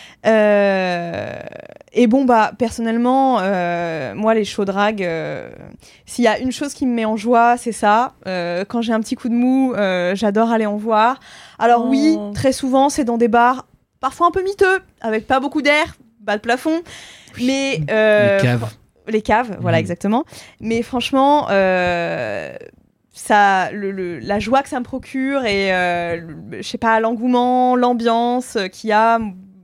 Et bon, bah, personnellement, moi, les shows drag, s'il y a une chose qui me met en joie, c'est ça. Quand j'ai un petit coup de mou, j'adore aller en voir. Alors oui, très souvent, c'est dans des bars parfois un peu miteux, avec pas beaucoup d'air. pas de plafond. Mais les caves, voilà exactement. Mais franchement, ça, la joie que ça me procure et je sais pas, l'engouement, l'ambiance qu'il y a,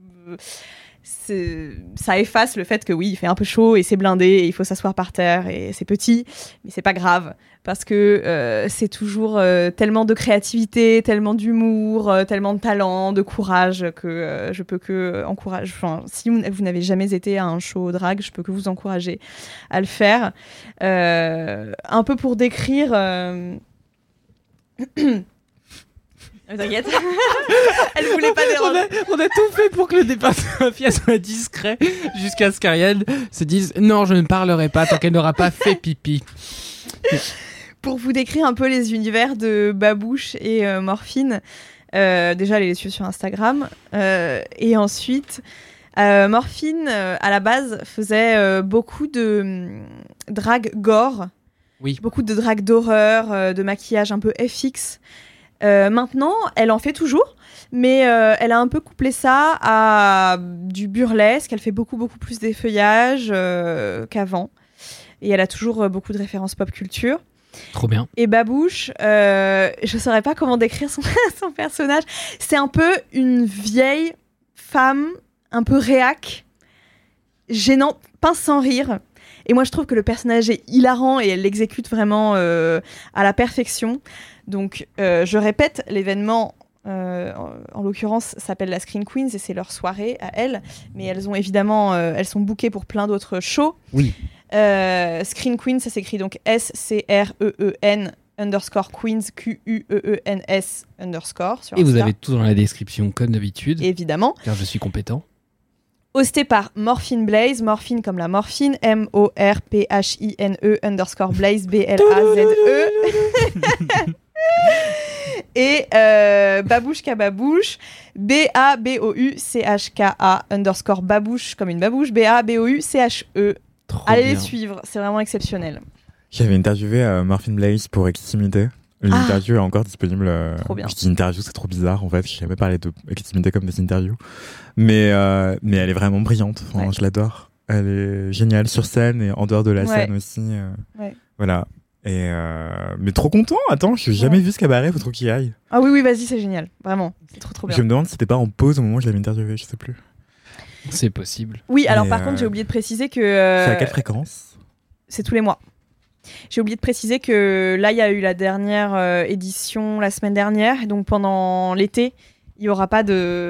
ça efface le fait que oui, il fait un peu chaud et c'est blindé et il faut s'asseoir par terre et c'est petit, mais c'est pas grave parce que c'est toujours tellement de créativité, tellement d'humour, tellement de talent, de courage que je peux que encourager. Enfin, si vous n'avez jamais été à un show drag, je peux que vous encourager à le faire. Un peu pour décrire. T'inquiète. Elle voulait pas déranger. On a tout fait pour que le départ de Mafia soit discret jusqu'à ce qu'Ariane se dise non, je ne parlerai pas tant qu'elle n'aura pas fait pipi. Pour vous décrire un peu les univers de Babouche et Morphine, déjà allez les suivre sur Instagram et ensuite Morphine à la base faisait beaucoup de drag gore, beaucoup de drag d'horreur, de maquillage un peu FX. Maintenant, elle en fait toujours, mais elle a un peu couplé ça à du burlesque. Elle fait beaucoup plus d'effeuillage qu'avant. Et elle a toujours beaucoup de références pop culture. Trop bien. Et Babouche, je saurais pas comment décrire son personnage. C'est un peu une vieille femme, un peu réac, gênante, pince sans rire. Et moi, je trouve que le personnage est hilarant et elle l'exécute vraiment à la perfection. Donc, je répète, l'événement, en l'occurrence, s'appelle la Screen Queens et c'est leur soirée à elles. Mais elles ont évidemment, elles sont bookées pour plein d'autres shows. Oui. Screen Queens, ça s'écrit donc SCREEN _ Queens QUEENS _ sur Et vous Insta. avez tout dans la description comme d'habitude. Évidemment. Car je suis compétent. Hosté par Morphine Blaze, Morphine comme la morphine, MORPHINE _ Blaze, BLAZE. Et Babouche Kababouche, BABOUCHKA _ Babouche comme une babouche, BABOUCHE. Trop Allez bien. les suivre, c'est vraiment exceptionnel. J'avais interviewé Morphine Blaze pour Extimité. L'interview est encore disponible. Trop bien. Je dis interview, c'est trop bizarre en fait. Je n'avais jamais parlé de Extimité comme des interviews. Mais elle est vraiment brillante. Enfin, Ouais. Je l'adore. Elle est géniale sur scène et en dehors de la scène aussi. Ouais. Voilà. Et mais trop content. Attends, je n'ai jamais vu ce cabaret. Faut trop qu'il y aille. Ah oui, vas-y, c'est génial. Vraiment, c'est trop bien. Je me demande si c'était pas en pause au moment où je l'avais interviewé. Je sais plus. C'est possible. Oui, alors Mais, par contre, j'ai oublié de préciser que... C'est à quelle fréquence? C'est tous les mois. J'ai oublié de préciser que là, il y a eu la dernière édition la semaine dernière. Et donc pendant l'été, il y en aura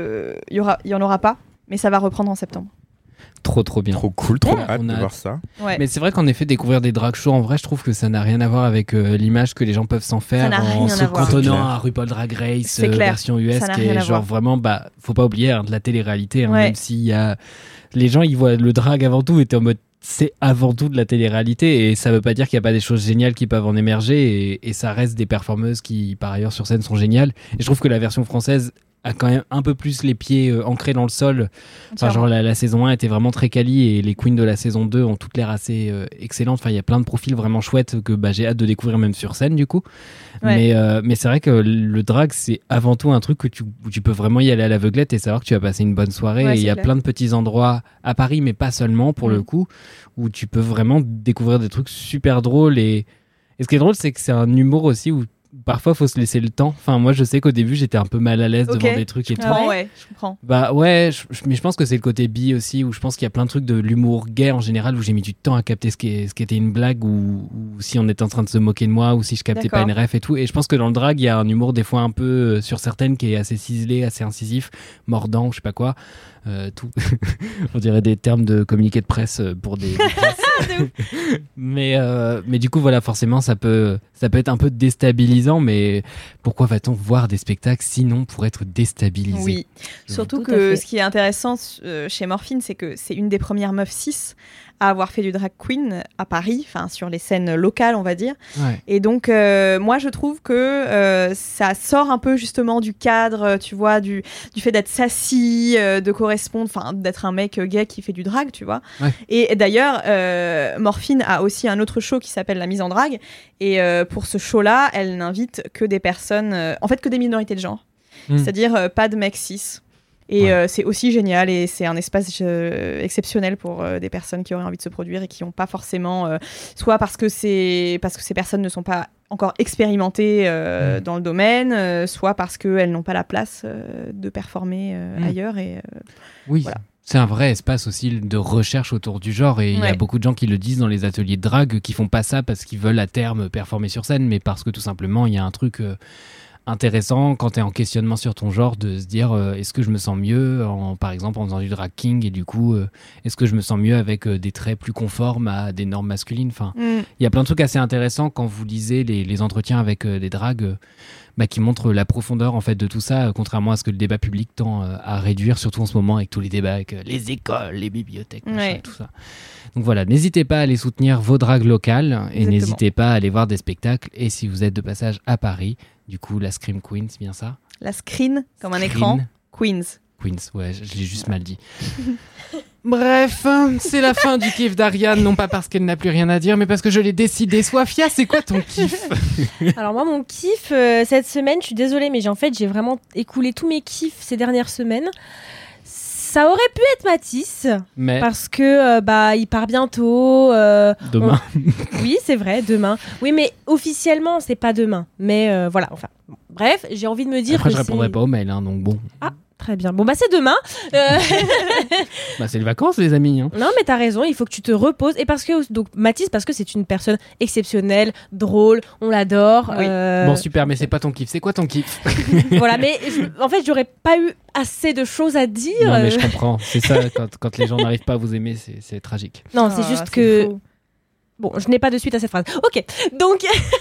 pas, mais ça va reprendre en septembre. Trop bien. Trop cool, trop Ouais, hâte on de a voir hâte. ça. Ouais. Mais c'est vrai qu'en effet, découvrir des drag shows, en vrai, je trouve que ça n'a rien à voir avec l'image que les gens peuvent s'en faire n'a en rien se à voir. cantonnant C'est clair. à RuPaul Drag Race C'est clair. version US, Ça n'a qui rien est à genre voir. vraiment, faut pas oublier de la télé-réalité, Ouais. même s'il y a... Les gens, ils voient le drag avant tout, et t'es en mode, c'est avant tout de la télé-réalité, et ça veut pas dire qu'il y a pas des choses géniales qui peuvent en émerger, et ça reste des performeuses qui, par ailleurs, sur scène, sont géniales. Et je trouve que la version française a quand même un peu plus les pieds ancrés dans le sol. Enfin, genre la saison 1 était vraiment très quali et les queens de la saison 2 ont toutes l'air assez excellentes. Enfin, il y a plein de profils vraiment chouettes que j'ai hâte de découvrir même sur scène du coup. Ouais. Mais c'est vrai que le drag, c'est avant tout un truc où tu peux vraiment y aller à l'aveuglette et savoir que tu vas passer une bonne soirée. Ouais, et il y a c'est plein de petits endroits à Paris, mais pas seulement pour le coup, où tu peux vraiment découvrir des trucs super drôles. Et ce qui est drôle, c'est que c'est un humour aussi où parfois faut se laisser le temps. Enfin, moi je sais qu'au début j'étais un peu mal à l'aise devant des trucs et tout. Ouais, je comprends. Bah ouais, mais je pense que c'est le côté bi aussi, où je pense qu'il y a plein de trucs de l'humour gay en général, où j'ai mis du temps à capter ce qui était une blague, ou si on était en train de se moquer de moi, ou si je captais pas une ref et tout. Et je pense que dans le drag, il y a un humour des fois un peu sur certaines qui est assez ciselé, assez incisif, mordant, je sais pas quoi. Tout. On dirait des termes de communiqué de presse pour des presses. mais du coup, voilà, forcément, ça peut être un peu déstabilisant, mais pourquoi va-t-on voir des spectacles sinon pour être déstabilisé? Oui, surtout Tout à que fait. ce qui est intéressant chez Morphine, c'est que c'est une des premières meufs cis à avoir fait du drag queen à Paris, enfin sur les scènes locales, on va dire. Ouais. Et donc, moi, je trouve que ça sort un peu justement du cadre, tu vois, du fait d'être sassy, de correspondre, enfin, d'être un mec gay qui fait du drag, tu vois. Ouais. Et d'ailleurs, Morphine a aussi un autre show qui s'appelle La Mise en Drague. Et pour ce show-là, elle n'invite que des personnes, en fait, que des minorités de genre. C'est-à-dire pas de mecs cis. Et c'est aussi génial et c'est un espace exceptionnel pour des personnes qui auraient envie de se produire et qui n'ont pas forcément, soit parce que ces personnes ne sont pas encore expérimentées dans le domaine, soit parce qu'elles n'ont pas la place de performer ailleurs. Et, oui, voilà. C'est un vrai espace aussi de recherche autour du genre et il y a beaucoup de gens qui le disent dans les ateliers de drague qui font pas ça parce qu'ils veulent à terme performer sur scène, mais parce que tout simplement il y a un truc intéressant quand tu es en questionnement sur ton genre de se dire est-ce que je me sens mieux par exemple en faisant du drag king et du coup est-ce que je me sens mieux avec des traits plus conformes à des normes masculines. Enfin, il y a plein de trucs assez intéressants quand vous lisez les entretiens avec des dragues qui montrent la profondeur en fait de tout ça, contrairement à ce que le débat public tend à réduire, surtout en ce moment avec tous les débats avec les écoles, les bibliothèques, machin, tout ça. Donc voilà, n'hésitez pas à aller soutenir vos dragues locales et n'hésitez pas à aller voir des spectacles. Et si vous êtes de passage à Paris, du coup, la Scream Queen, c'est bien ça ? La screen, comme un écran. Queens, ouais, je l'ai juste mal dit. Bref, c'est la fin du kiff d'Ariane, non pas parce qu'elle n'a plus rien à dire, mais parce que je l'ai décidé. Soifia, c'est quoi ton kiff ? Alors moi, mon kiff, cette semaine, je suis désolée, mais j'ai vraiment écoulé tous mes kiffs ces dernières semaines. Ça aurait pu être Mathis, parce que il part bientôt. Demain. Oui, c'est vrai, demain. Oui, mais officiellement, c'est pas demain. Mais voilà, enfin. Bref, j'ai envie de me dire. Après, je répondrai pas aux mails, donc bon. Ah, très bien. Bon, c'est demain. C'est les vacances, les amis. Non, mais t'as raison, il faut que tu te reposes. Et parce que, donc, Mathis, parce que c'est une personne exceptionnelle, drôle, on l'adore. Oui. Bon, super, mais c'est pas ton kiff. C'est quoi ton kiff ? Voilà, mais en fait, j'aurais pas eu assez de choses à dire. Non, mais je comprends. C'est ça, quand les gens n'arrivent pas à vous aimer, c'est tragique. Non, c'est juste que. Faux. Bon, je n'ai pas de suite à cette phrase. Ok, donc.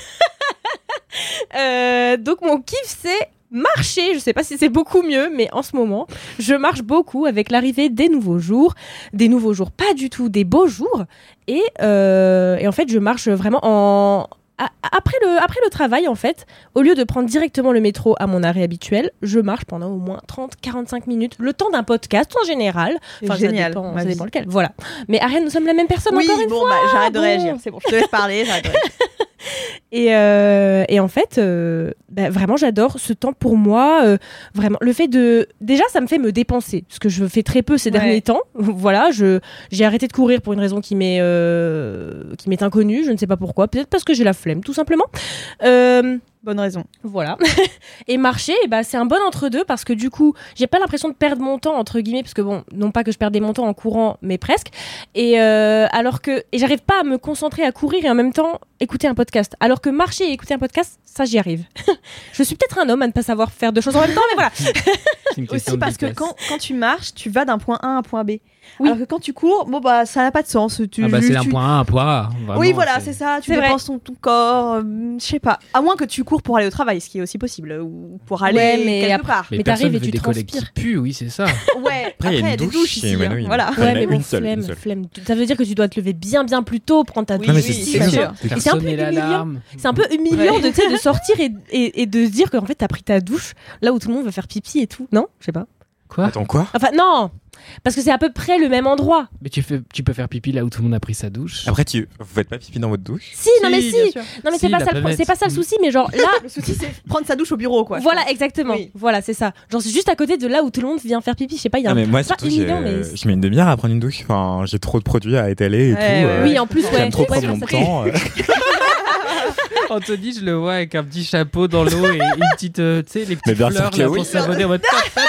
Donc, mon kiff, c'est marcher. Je sais pas si c'est beaucoup mieux, mais en ce moment, je marche beaucoup avec l'arrivée des nouveaux jours. Des nouveaux jours, pas du tout, des beaux jours. Et en fait, je marche vraiment après le travail, en fait, au lieu de prendre directement le métro à mon arrêt habituel, je marche pendant au moins 30-45 minutes, le temps d'un podcast en général. Enfin, génial. Ça dépend lequel. Voilà. Mais Ariane, nous sommes la même personne encore une fois. J'arrête de réagir. C'est bon, je te laisse parler, j'arrête de réagir. Et en fait, vraiment, j'adore ce temps pour moi. Vraiment, le fait de... Déjà, ça me fait me dépenser, ce que je fais très peu ces derniers temps. Voilà, j'ai arrêté de courir pour une raison qui m'est inconnue. Je ne sais pas pourquoi. Peut-être parce que j'ai la flemme, tout simplement. Bonne raison. Voilà. Et marcher, c'est un bon entre-deux parce que du coup, j'ai pas l'impression de perdre mon temps, entre guillemets, parce que bon, non pas que je perdais mon temps en courant, mais presque. Et j'arrive pas à me concentrer à courir et en même temps écouter un podcast. Alors que marcher et écouter un podcast, ça j'y arrive. Je suis peut-être un homme à ne pas savoir faire deux choses en même temps, mais voilà. Aussi parce que quand tu marches, tu vas d'un point A à un point B. Oui. Alors que quand tu cours, ça n'a pas de sens. C'est d'un point A à un point A. Vraiment, oui, voilà, c'est ça. Tu dépenses ton corps. Je sais pas. À moins que tu cours pour aller au travail, ce qui est aussi possible, ou pour aller quelque part. Mais t'arrives et tu transpires. Qui puent, oui, c'est ça. Ouais. Après, il y a des douches ici. Voilà. Ouais, mais bon, flemme. Ça veut dire que tu dois te lever bien plus tôt, prendre ta douche. Oui, c'est sûr. C'est un peu humiliant. C'est un peu humiliant de sortir et de se dire qu'en fait t'as pris ta douche là où tout le monde va faire pipi et tout. Non, je sais pas. Quoi ? Attends, quoi ? Enfin non. Parce que c'est à peu près le même endroit. Mais tu peux faire pipi là où tout le monde a pris sa douche. Après, vous faites pas pipi dans votre douche ? Si. Non mais c'est pas ça le souci, mais genre là le souci c'est prendre sa douche au bureau, quoi. Voilà, exactement. Oui. Voilà, c'est ça. Genre c'est juste à côté de là où tout le monde vient faire pipi, je sais pas, il y a mais moi surtout je mets une demi-heure à prendre une douche. Enfin, j'ai trop de produits à étaler et tout. Oui, en plus j'aime trop prendre mon temps. Anthony, je le vois avec un petit chapeau dans l'eau et une petite, tu sais, les petites fleurs là pour savonner en mode.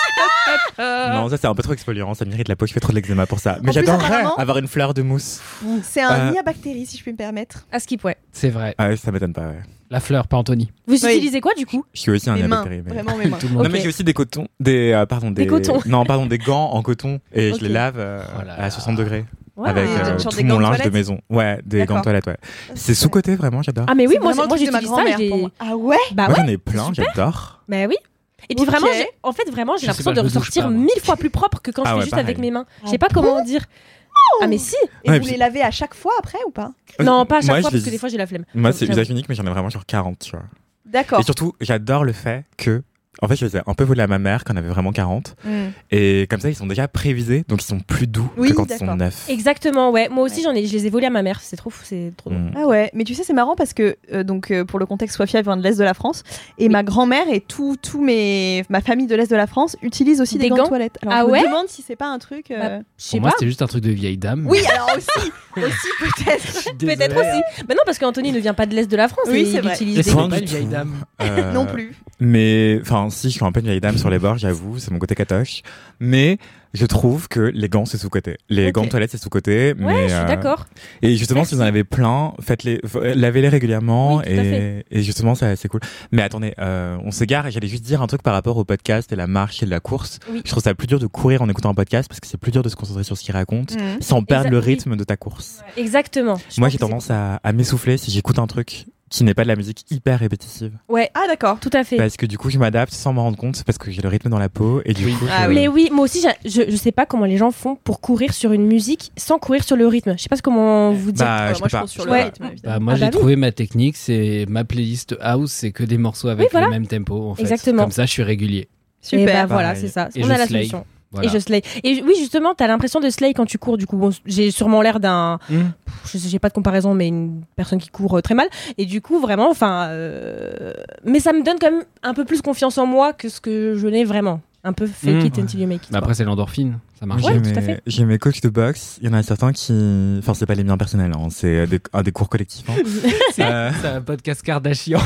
Non, ça c'est un peu trop exfoliant, ça mérite la peau, je fais trop de l'eczéma pour ça. Mais j'adorerais avoir une fleur de mousse. C'est un nid à bactéries, si je puis me permettre. À skip, ouais. C'est vrai. Ah ouais, ça m'étonne pas, ouais. La fleur, pas Anthony. Vous utilisez quoi du coup ? Je suis aussi un nid à mains, bactéries. Mais... Vraiment mes mains. Non, mais j'ai aussi des cotons, des cotons. Non, pardon, des gants en coton et je les lave à 60 degrés. Wow. Avec tout mon linge de maison. Ouais, des gants de toilette, ouais. C'est sous-côté, vraiment, j'adore. Ah, mais oui, moi j'utilise ça. Ah ouais ? Bah ouais. ouais. J'en ai plein, j'adore. Bah oui. Et puis vraiment, j'ai l'impression de ressortir 1000 fois plus propre que quand je fais juste avec mes mains. Je sais pas comment dire. Ah mais si. Et vous les lavez à chaque fois après ou pas ? Non, pas à chaque fois parce que des fois j'ai la flemme. Moi c'est usage unique, mais j'en ai vraiment genre 40, tu vois. D'accord. Et surtout, j'adore le fait que En fait, je les ai un peu volés à ma mère quand on avait vraiment 40. Et comme ça, ils sont déjà prévisés, donc ils sont plus doux Oui, que quand ils d'accord. sont neufs. Exactement, ouais. Moi aussi, je les ai volés à ma mère. C'est trop drôle. Ah ouais, mais tu sais, c'est marrant parce que, pour le contexte, Sofia vient de l'Est de la France et ma grand-mère et ma famille de l'Est de la France utilisent aussi des gants de toilette. Alors, Ah je ouais me demande si c'est pas un truc. Je sais Pour moi, pas. c'était juste un truc de vieille dame. Oui, alors aussi peut-être. Peut-être aussi. Bah non, parce qu'Anthony ne vient pas de l'Est de la France. Oui, et c'est il vrai. utilise Et des c'est Point pas du une vieille tout. dame. Non plus. Mais, enfin, si, je suis un peu une vieille dame sur les bords, j'avoue, c'est mon côté catoche. Mais je trouve que les gants, c'est sous-côté. Les Ok. gants de toilette, c'est sous-côté. Ouais, mais, je suis d'accord. Et justement, si vous en avez plein, lavez-les régulièrement Oui, tout à fait. et justement, c'est cool. Mais attendez, on s'égare et j'allais juste dire un truc par rapport au podcast et la marche et la course. Oui. Je trouve ça plus dur de courir en écoutant un podcast parce que c'est plus dur de se concentrer sur ce qu'il raconte Mhm. sans perdre le oui. rythme de ta course. Exactement. Je Moi, pense j'ai que c'est tendance à m'essouffler si j'écoute un truc qui n'est pas de la musique hyper répétitive. cool. Ouais, Ah d'accord. tout à fait. Parce que du coup, je m'adapte sans m'en rendre compte parce que j'ai le rythme dans la peau et du Oui. coup. Ah je- oui. Mais oui, moi aussi, je sais pas comment les gens font pour courir sur une musique sans courir sur le rythme. Je sais pas comment vous dire. Bah, je moi, peux pas. pense sur je le peux pas. rythme, Bah, évidemment. moi, Ah j'ai bah oui. trouvé ma technique, c'est ma playlist house, c'est que des morceaux avec Oui, voilà. le même tempo. En fait. Exactement. Comme ça, je suis régulier. Et bah Super. voilà, Pareil. c'est ça. Et On je a la slay. solution. Voilà. Et je slay. Et oui, justement, t'as l'impression de slay quand tu cours. Du coup, bon, j'ai sûrement l'air d'un. J'ai pas de comparaison, mais une personne qui court très mal. Et du coup, vraiment, enfin. Mais ça me donne quand même un peu plus confiance en moi que ce que je n'ai vraiment. Un peu fake it until you make it. Mais après, c'est l'endorphine. Ça marche. Ouais, J'ai tout à mes- fait. J'ai mes coachs de boxe. Il y en a certains qui. Enfin, c'est pas les miens personnels, hein, c'est des cours collectifs. Hein. C'est Euh, c'est un podcast Kardashian.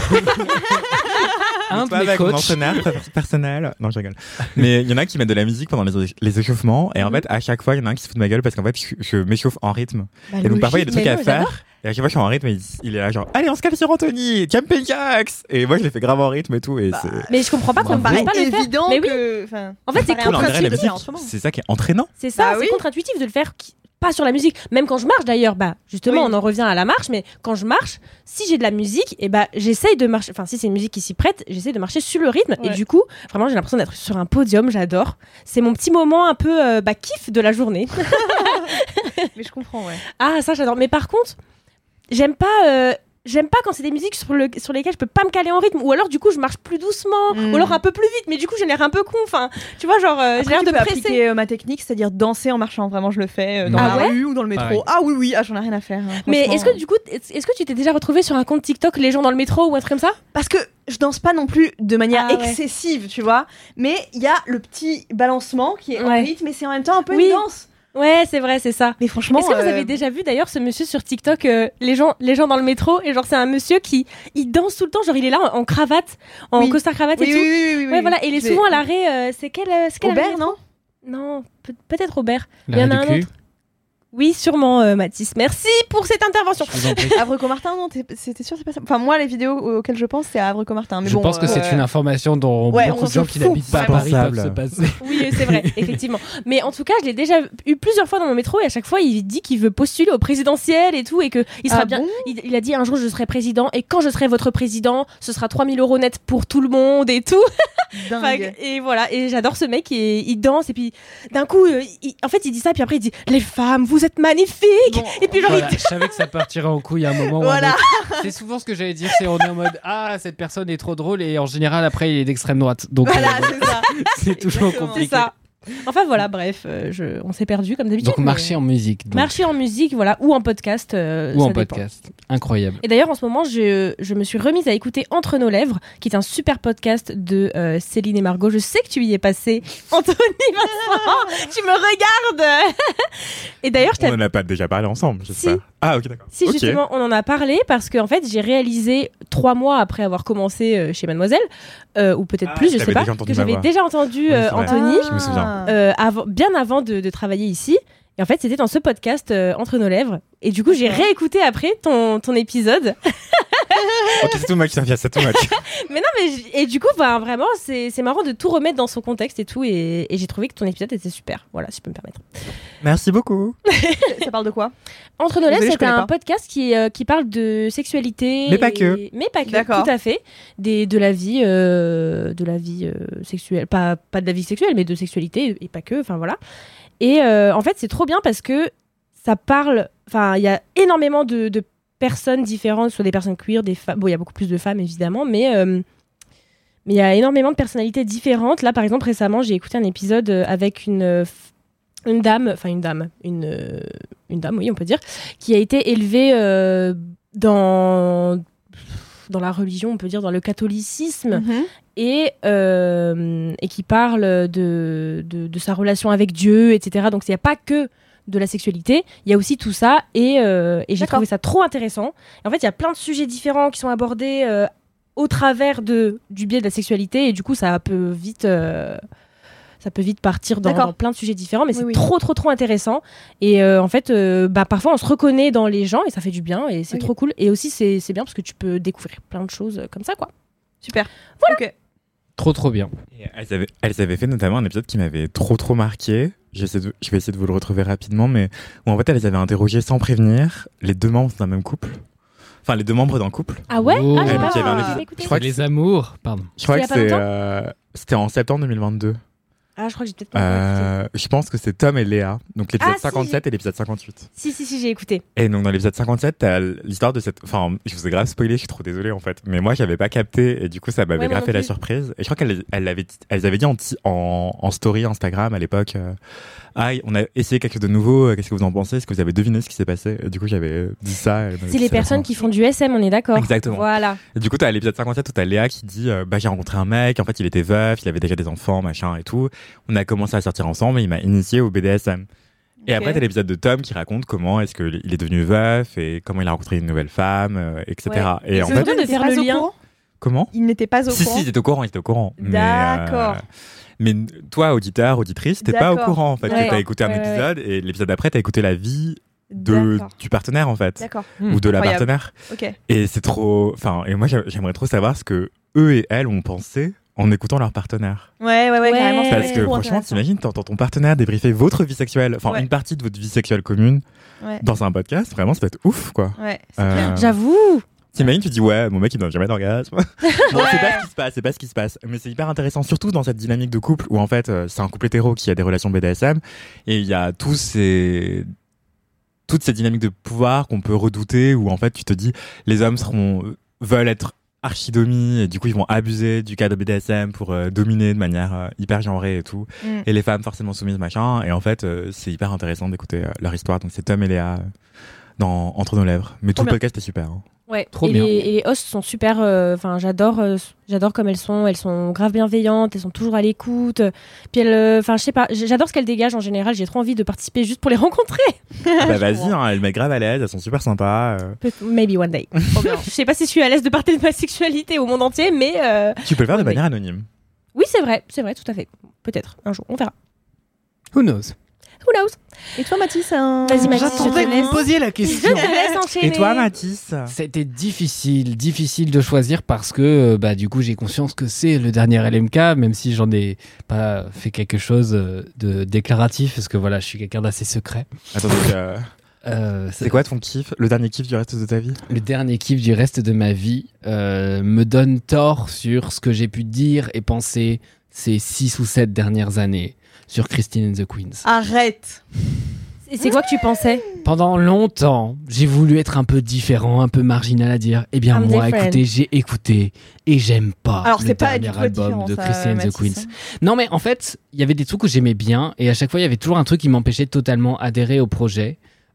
Un de pas mes avec mon coachs. entraîneur personnel. Non, je rigole. Mais il y en a qui mettent de la musique pendant les échauffements. Et en fait, à chaque fois, il y en a un qui se fout de ma gueule parce qu'en fait, je m'échauffe en rythme. Bah, Et donc, parfois, il y a des logique, trucs à mais non, j'adore. faire. Et à chaque fois, je suis en rythme. Et il est là, genre, allez, on se cale sur Anthony, camping jacks. Et moi, je les fais grave en rythme et tout. Et c'est. Mais je comprends pas Ça qu'on me ne paraît pas le faire. évident Mais oui. que. enfin, En fait, ça c'est paraît cool. L'intérêt de la intuitif de musique, faire autrement. c'est ça qui est entraînant. C'est ça, Bah c'est oui. contre-intuitif de le faire pas sur la musique. Même quand je marche d'ailleurs, bah justement, Oui. on en revient à la marche, mais quand je marche, si j'ai de la musique, et bah j'essaye de marcher. Enfin, si c'est une musique qui s'y prête, j'essaye de marcher sur le rythme. Et Ouais. du coup, vraiment, j'ai l'impression d'être sur un podium. J'adore. C'est mon petit moment un peu kiff de la journée. Mais je comprends, ouais. Ah, ça, j'adore. Mais par contre, j'aime pas. J'aime pas quand c'est des musiques sur lesquelles je peux pas me caler en rythme, ou alors du coup je marche plus doucement, Mm. ou alors un peu plus vite, mais du coup j'ai l'air un peu con. Enfin, tu vois, genre j'ai Après, l'air tu de peux presser. appliquer ma technique, c'est-à-dire danser en marchant. Vraiment, je le fais dans Ah la ouais rue ou dans le métro. Pareil. Ah oui, oui, j'en ai rien à faire. hein, Mais franchement. est-ce que du coup, est-ce que tu t'es déjà retrouvé sur un compte TikTok, les gens dans le métro ou un truc comme ça? Parce que je danse pas non plus de manière Ah ouais. excessive, tu vois. Mais il y a le petit balancement qui est en Ouais. rythme, mais c'est en même temps un peu Oui. une danse. Ouais, c'est vrai, c'est ça. Mais franchement. Est-ce que vous avez déjà vu d'ailleurs ce monsieur sur TikTok, les gens dans le métro, et genre c'est un monsieur qui il danse tout le temps, genre il est là en cravate, en Oui. costard cravate Oui, et oui, tout. oui, oui, oui, Ouais, oui. voilà, et il est Je souvent à vais- l'arrêt. C'est quel arrêt Aubert, de non métro? Non, peut-être Aubert. Il y L'arrêt en a du un cul. autre. Oui, sûrement, Mathis. Merci pour cette intervention. Je vous en prie. Havre-Comartin, non, c'était sûr, c'est pas ça. Enfin, moi, les vidéos auxquelles je pense, c'est à Havre-Comartin. Mais Je bon, pense que c'est une information dont Ouais, beaucoup on de gens s'en qui fout. n'habitent pas à C'est Paris peuvent pensable. se passer. Oui, c'est vrai, effectivement. Mais en tout cas, je l'ai déjà eu plusieurs fois dans mon métro, et à chaque fois, il dit qu'il veut postuler au présidentiel et tout, et que il sera Ah bien. bon Il a dit un jour je serai président, et quand je serai votre président, ce sera 3 000 € net pour tout le monde et tout. Enfin, dingue. et voilà, et j'adore ce mec, et il danse, et puis d'un coup, en fait, il dit ça, puis après, il dit les femmes, vous êtes magnifiques. Bon, Et puis genre, Voilà, je savais que ça partirait en couille à un moment ou à un Voilà. autre. C'est souvent ce que j'allais dire, c'est on est en mode ah cette personne est trop drôle et en général après il est d'extrême droite. Donc Voilà, c'est ça. c'est toujours Exactement. compliqué. c'est ça. Enfin voilà, bref, on s'est perdu comme d'habitude. Donc mais- marcher en musique donc. Marcher en musique, voilà, ou en podcast. ou ça en dépend. podcast. Incroyable. Et d'ailleurs, en ce moment, je me suis remise à écouter Entre nos lèvres, qui est un super podcast de Céline et Margot. Je sais que tu y es passé, Anthony Vincent. Tu me regardes. Et d'ailleurs, je On t'ai en a pas déjà parlé ensemble, j'espère. Ah, ok, d'accord. si Ok. justement on en a parlé parce que en fait j'ai réalisé 3 mois après avoir commencé chez Mademoiselle ou peut-être Ah, plus, je t'avais sais pas, déjà entendu que ma j'avais voix. déjà entendu Oui, c'est vrai. Anthony Je me souviens. bien avant de travailler ici. Et en fait, c'était dans ce podcast Entre nos lèvres. Et du coup, j'ai D'accord. réécouté après ton épisode. Ok, c'est too much, Sophia, c'est too much. Mais non, et du coup, ben, vraiment, c'est marrant de tout remettre dans son contexte et tout. Et j'ai trouvé que ton épisode était super. Voilà, si je peux me permettre. Merci beaucoup. Ça parle de quoi? Entre nos lèvres, Désolée, je c'est connais un pas. podcast qui parle de sexualité. Mais pas que. Mais pas que, D'accord. tout à fait. De la vie, sexuelle. Pas de la vie sexuelle, mais de sexualité et pas que. Enfin, voilà. Et en fait, c'est trop bien parce que ça parle. Enfin, il y a énormément de personnes différentes, soit des personnes queer, des femmes. Bon, il y a beaucoup plus de femmes, évidemment, mais Mais il y a énormément de personnalités différentes. Là, par exemple, récemment, j'ai écouté un épisode avec une dame, oui, on peut dire, qui a été élevée dans la religion, on peut dire, dans le catholicisme, et qui parle de sa relation avec Dieu, etc. Donc, il n'y a pas que de la sexualité, il y a aussi tout ça, et j'ai trouvé ça trop intéressant. Et en fait, il y a plein de sujets différents qui sont abordés au travers du biais de la sexualité, et du coup, ça peut vite partir dans plein de sujets différents, mais c'est trop intéressant. Et en fait, parfois on se reconnaît dans les gens et ça fait du bien et c'est trop cool. Et aussi c'est bien parce que tu peux découvrir plein de choses comme ça, quoi. Super. Voilà. Ok. Trop bien. Et elles avaient fait notamment un épisode qui m'avait trop marqué. Je vais essayer de vous le retrouver rapidement, mais où en fait elles avaient interrogé sans prévenir les deux membres d'un même couple. Enfin, les deux membres d'un couple. Ah ouais? Oh. J'ai donc, il y avait un pas épisode- écouté. je crois que Les amours, pardon. Je crois que C'était il y a c'était en septembre 2022. Ah, je crois que j'ai peut-être pas écouté. Je pense que c'est Tom et Léa. Donc l'épisode Ah, si, 57 et l'épisode 58. Si, j'ai écouté. Et donc dans l'épisode 57, t'as l'histoire de cette... Enfin, je vous ai grave spoilé, je suis trop désolé en fait. Mais moi, j'avais pas capté et du coup, ça m'avait Ouais, moi grave non fait la plus. surprise. Et je crois qu'elles avaient dit en story Instagram à l'époque, on a essayé quelque chose de nouveau, qu'est-ce que vous en pensez? Est-ce que vous avez deviné ce qui s'est passé? Et du coup, j'avais dit ça. C'est les personnes qui font du SM, on est d'accord? Exactement. Voilà. Et du coup, t'as l'épisode 57 où t'as Léa qui dit j'ai rencontré un mec, en fait, il était veuf, il avait déjà des enfants, machin et tout. On a commencé à sortir ensemble et il m'a initié au BDSM. Et après, t'as l'épisode de Tom qui raconte comment est-ce qu'il est devenu veuf et comment il a rencontré une nouvelle femme, etc. Ouais. Et en C'est fait, bien de faire le lien. comment? Il n'était pas au Si, courant. il était au courant. D'accord. Mais toi, auditeur, auditrice, t'es pas au D'accord. courant en fait. Ouais. T'as écouté un Ouais, épisode et l'épisode d'après, t'as écouté la vie D'accord. du partenaire en fait. D'accord. Ou de la Incroyable. partenaire. Ok. Et c'est trop. Enfin, et moi, j'aimerais trop savoir ce que eux et elles ont pensé en écoutant leur partenaire. Ouais, Ouais. carrément. Parce c'est que trop franchement, intéressant. t'imagines, t'entends ton partenaire débriefer votre vie sexuelle, enfin Ouais. une partie de votre vie sexuelle commune Ouais. dans un podcast, vraiment, ça peut être ouf quoi. Ouais, c'est Euh, clair. J'avoue. T'imagines, tu dis ouais, mon mec il donne jamais d'orgasme. Bon, c'est pas ce qui se passe, mais c'est hyper intéressant, surtout dans cette dynamique de couple où en fait c'est un couple hétéro qui a des relations BDSM et il y a toutes ces dynamiques de pouvoir qu'on peut redouter où en fait tu te dis les hommes veulent être archidomis et du coup ils vont abuser du cadre BDSM pour dominer de manière hyper genrée et tout et les femmes forcément soumises machin et en fait c'est hyper intéressant d'écouter leur histoire. Donc c'est Tom et Léa dans Entre nos lèvres, mais tout le bien. podcast est super hein. Ouais. Trop et bien. les hosts sont super. Enfin, j'adore comme elles sont grave bienveillantes, elles sont toujours à l'écoute. Puis enfin, je sais pas, j'adore ce qu'elles dégagent en général. J'ai trop envie de participer juste pour les rencontrer. Bah vas-y, hein, elles mettent grave à l'aise, elles sont super sympas. Maybe one day. Trop bien. Je sais pas si je suis à l'aise de parler de ma sexualité au monde entier, mais Tu peux le faire de Oui. manière anonyme. oui, c'est vrai, tout à fait. Peut-être un jour, on verra. Who knows? Who knows? Et toi, Mathis, Vas-y, Mathis, J'attendais je te que vous laisse. me posiez la Je question. te laisse enchaîner. Et toi, Mathis? C'était difficile de choisir parce que du coup j'ai conscience que c'est le dernier LMK, même si j'en ai pas fait quelque chose de déclaratif parce que voilà, je suis quelqu'un d'assez secret. Attends, donc, C'est c'est quoi ton kiff, le dernier kiff du reste de ta vie? le dernier kiff du reste de ma vie me donne tort sur ce que j'ai pu dire et penser ces 6 ou 7 dernières années sur Christine and the Queens. Arrête. Et c'est quoi que tu pensais? Pendant longtemps, j'ai voulu être un peu différent, un peu marginal à dire. Eh bien, I'm moi, different. écoutez, j'ai écouté et j'aime pas Alors, le c'est pas du dernier tout album différent, de ça, Christine and the Mathis. Queens. Non, mais en fait, il y avait des trucs où j'aimais bien et à chaque fois, il y avait toujours un truc qui m'empêchait de totalement adhérer au projet.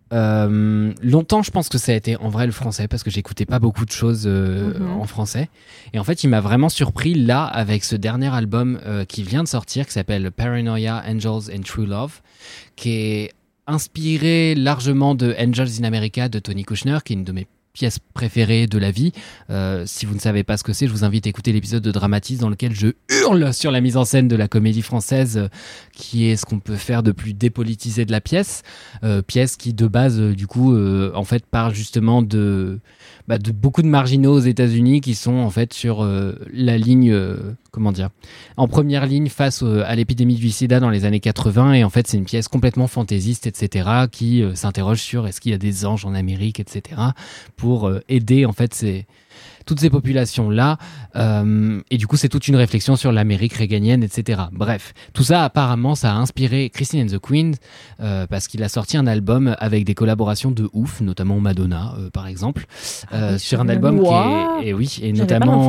Longtemps, je pense que ça a été en vrai le français parce que j'écoutais pas beaucoup de choses en français. Et en fait, il m'a vraiment surpris là avec ce dernier album qui vient de sortir qui s'appelle Paranoia, Angels and True Love, qui est inspiré largement de Angels in America de Tony Kushner, qui est une de mes pièces préférées de la vie. Si vous ne savez pas ce que c'est, je vous invite à écouter l'épisode de Dramatise dans lequel je hurle sur la mise en scène de la comédie française, qui est ce qu'on peut faire de plus dépolitisé de la pièce. Pièce qui, de base, du coup, en fait, parle justement de beaucoup de marginaux aux États-Unis qui sont en fait sur la ligne, en première ligne face à l'épidémie du sida dans les années 80. Et en fait, c'est une pièce complètement fantaisiste, etc., qui s'interroge sur est-ce qu'il y a des anges en Amérique, etc., pour aider en fait toutes ces populations-là. Et du coup, c'est toute une réflexion sur l'Amérique réganienne, etc. Bref, tout ça, apparemment, ça a inspiré Christine and the Queens parce qu'il a sorti un album avec des collaborations de ouf, notamment Madonna, par exemple, sur un album qui est... Et oui, et notamment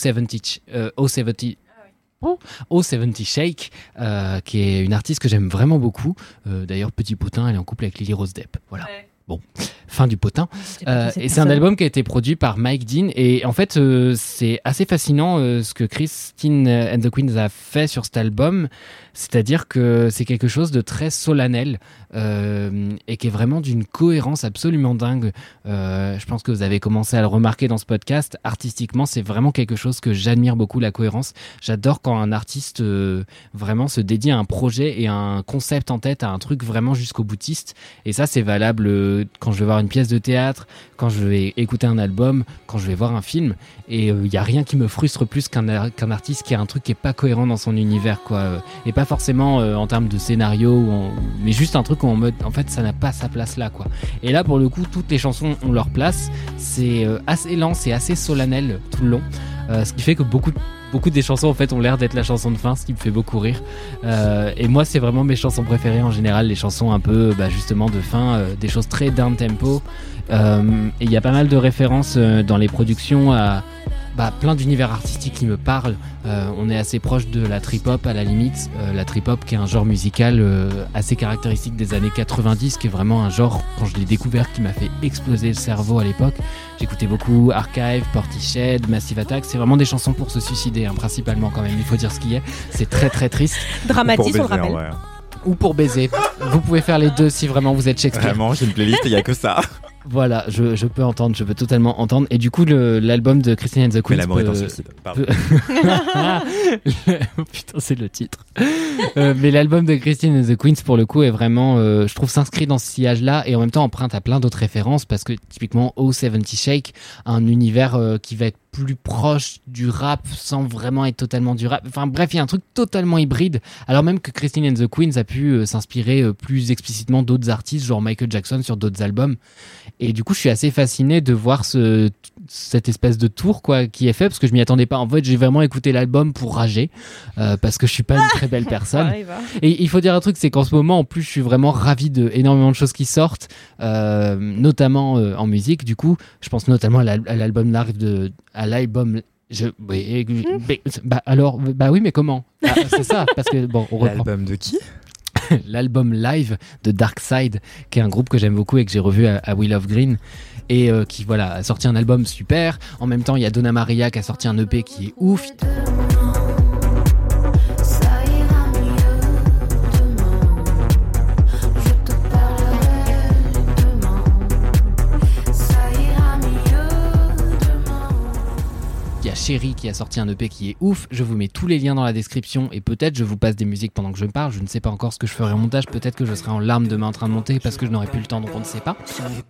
O70 Shake, qui est une artiste que j'aime vraiment beaucoup. D'ailleurs, petit potin, elle est en couple avec Lily Rose Depp. Voilà. Ouais. Bon, fin du potin. Et c'est un album qui a été produit par Mike Dean. Et en fait, c'est assez fascinant ce que Christine and the Queens a fait sur cet album. C'est-à-dire que c'est quelque chose de très solennel et qui est vraiment d'une cohérence absolument dingue. Je pense que vous avez commencé à le remarquer dans ce podcast. Artistiquement, c'est vraiment quelque chose que j'admire beaucoup, la cohérence. J'adore quand un artiste vraiment se dédie à un projet et à un concept en tête, à un truc vraiment jusqu'au boutiste. Et ça, c'est valable quand je vais voir une pièce de théâtre, quand je vais écouter un album, quand je vais voir un film. Et il n'y a rien qui me frustre plus qu'un artiste qui a un truc qui n'est pas cohérent dans son univers, quoi. Et pas forcément en termes de scénario, mais juste un truc où en mode, en fait, ça n'a pas sa place là, quoi. Et là, pour le coup, toutes les chansons ont leur place. C'est assez lent, c'est assez solennel tout le long. Ce qui fait que beaucoup des chansons en fait ont l'air d'être la chanson de fin, ce qui me fait beaucoup rire. Et moi, c'est vraiment mes chansons préférées en général, les chansons un peu justement de fin, des choses très down tempo. Et il y a pas mal de références dans les productions à plein d'univers artistiques qui me parlent. On est assez proche de la trip-hop à la limite. La trip-hop qui est un genre musical assez caractéristique des années 90, qui est vraiment un genre, quand je l'ai découvert, qui m'a fait exploser le cerveau à l'époque. J'écoutais beaucoup Archive, Portishead, Massive Attack. C'est vraiment des chansons pour se suicider, hein, principalement quand même. Il faut dire ce qui est. C'est très très triste. Dramatique, on le rappelle. Ouais. Ou pour baiser. Vous pouvez faire les deux si vraiment vous êtes Shakespeare. Vraiment, j'ai une playlist, il n'y a que ça. Voilà, je peux entendre, je peux totalement entendre. Et du coup, l'album de Christine and the Queens. Mais l'amour est un suicide. Pardon. Putain, c'est le titre. Mais l'album de Christine and the Queens, pour le coup, est vraiment, je trouve, s'inscrit dans ce sillage-là et en même temps emprunte à plein d'autres références parce que typiquement, O70 Shake a un univers qui va être plus proche du rap sans vraiment être totalement du rap. Enfin bref, il y a un truc totalement hybride. Alors même que Christine and the Queens a pu s'inspirer plus explicitement d'autres artistes, genre Michael Jackson sur d'autres albums. Et du coup, je suis assez fasciné de voir cette espèce de tour quoi qui est fait parce que je m'y attendais pas. En fait, j'ai vraiment écouté l'album pour rager parce que je suis pas une très belle personne. Et il faut dire un truc, c'est qu'en ce moment, en plus, je suis vraiment ravi de énormément de choses qui sortent, notamment en musique. Du coup, je pense notamment à l'album live oui, mais comment c'est ça, parce que bon, on reprend. L'album de qui? L'album live de Darkside, qui est un groupe que j'aime beaucoup et que j'ai revu à Will of Green et qui voilà a sorti un album super. En même temps, il y a Donna Maria qui a sorti un EP qui est ouf. Il y a Chéri qui a sorti un EP qui est ouf. Je vous mets tous les liens dans la description et peut-être je vous passe des musiques pendant que je parle. Je ne sais pas encore ce que je ferai au montage. Peut-être que je serai en larmes demain en train de monter parce que je n'aurai plus le temps, donc on ne sait pas.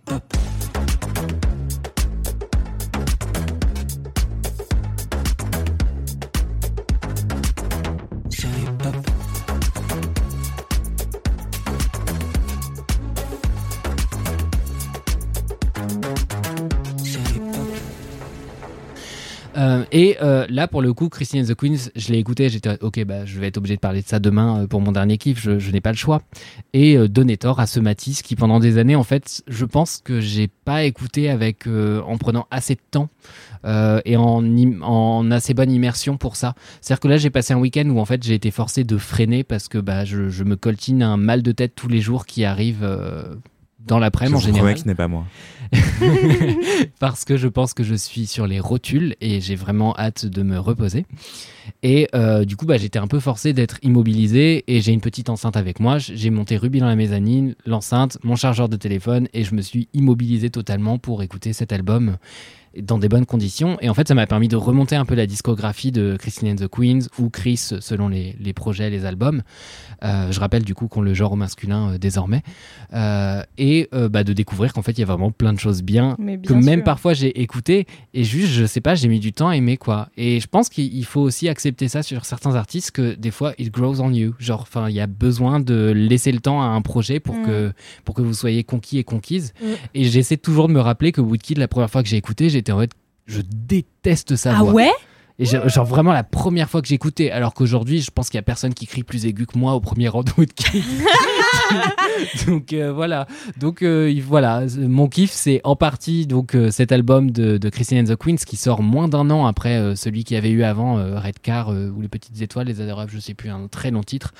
Là pour le coup, Christine and the Queens, je l'ai écouté, j'étais ok, je vais être obligé de parler de ça demain pour mon dernier kiff, je n'ai pas le choix. Et donner tort à ce Matisse qui pendant des années en fait, je pense que j'ai pas écouté avec en prenant assez de temps et en assez bonne immersion pour ça. C'est-à-dire que là j'ai passé un week-end où en fait j'ai été forcé de freiner parce que je me coltine un mal de tête tous les jours qui arrive dans l'après-midi en général. Je ce n'est pas moi. Parce que je pense que je suis sur les rotules et j'ai vraiment hâte de me reposer. Et du coup, j'étais un peu forcé d'être immobilisé et j'ai une petite enceinte avec moi. J'ai monté Ruby dans la mezzanine, l'enceinte, mon chargeur de téléphone et je me suis immobilisé totalement pour écouter cet album dans des bonnes conditions. Et en fait, ça m'a permis de remonter un peu la discographie de Christine and the Queens ou Chris selon les projets, les albums. Je rappelle du coup qu'on le genre au masculin désormais. Et de découvrir qu'en fait, il y a vraiment plein de choses bien que même parfois j'ai écouté et juste, je sais pas, j'ai mis du temps à aimer quoi. Et je pense qu'il faut aussi accepter ça sur certains artistes que des fois, it grows on you. Genre, il y a besoin de laisser le temps à un projet pour que vous soyez conquis et conquises. Et j'essaie toujours de me rappeler que Woodkid, la première fois que j'ai écouté, j'étais en fait, je déteste sa Ah voix. ouais? Et genre vraiment la première fois que j'écoutais, alors qu'aujourd'hui, je pense qu'il y a personne qui crie plus aigu que moi au premier rang de kiff. Donc voilà. Donc voilà, mon kiff c'est en partie donc cet album de Christine and the Queens qui sort moins d'un an après celui qu'il y avait eu avant, Red Car ou Les Petites Étoiles, Les Adorables, je sais plus, un très long titre.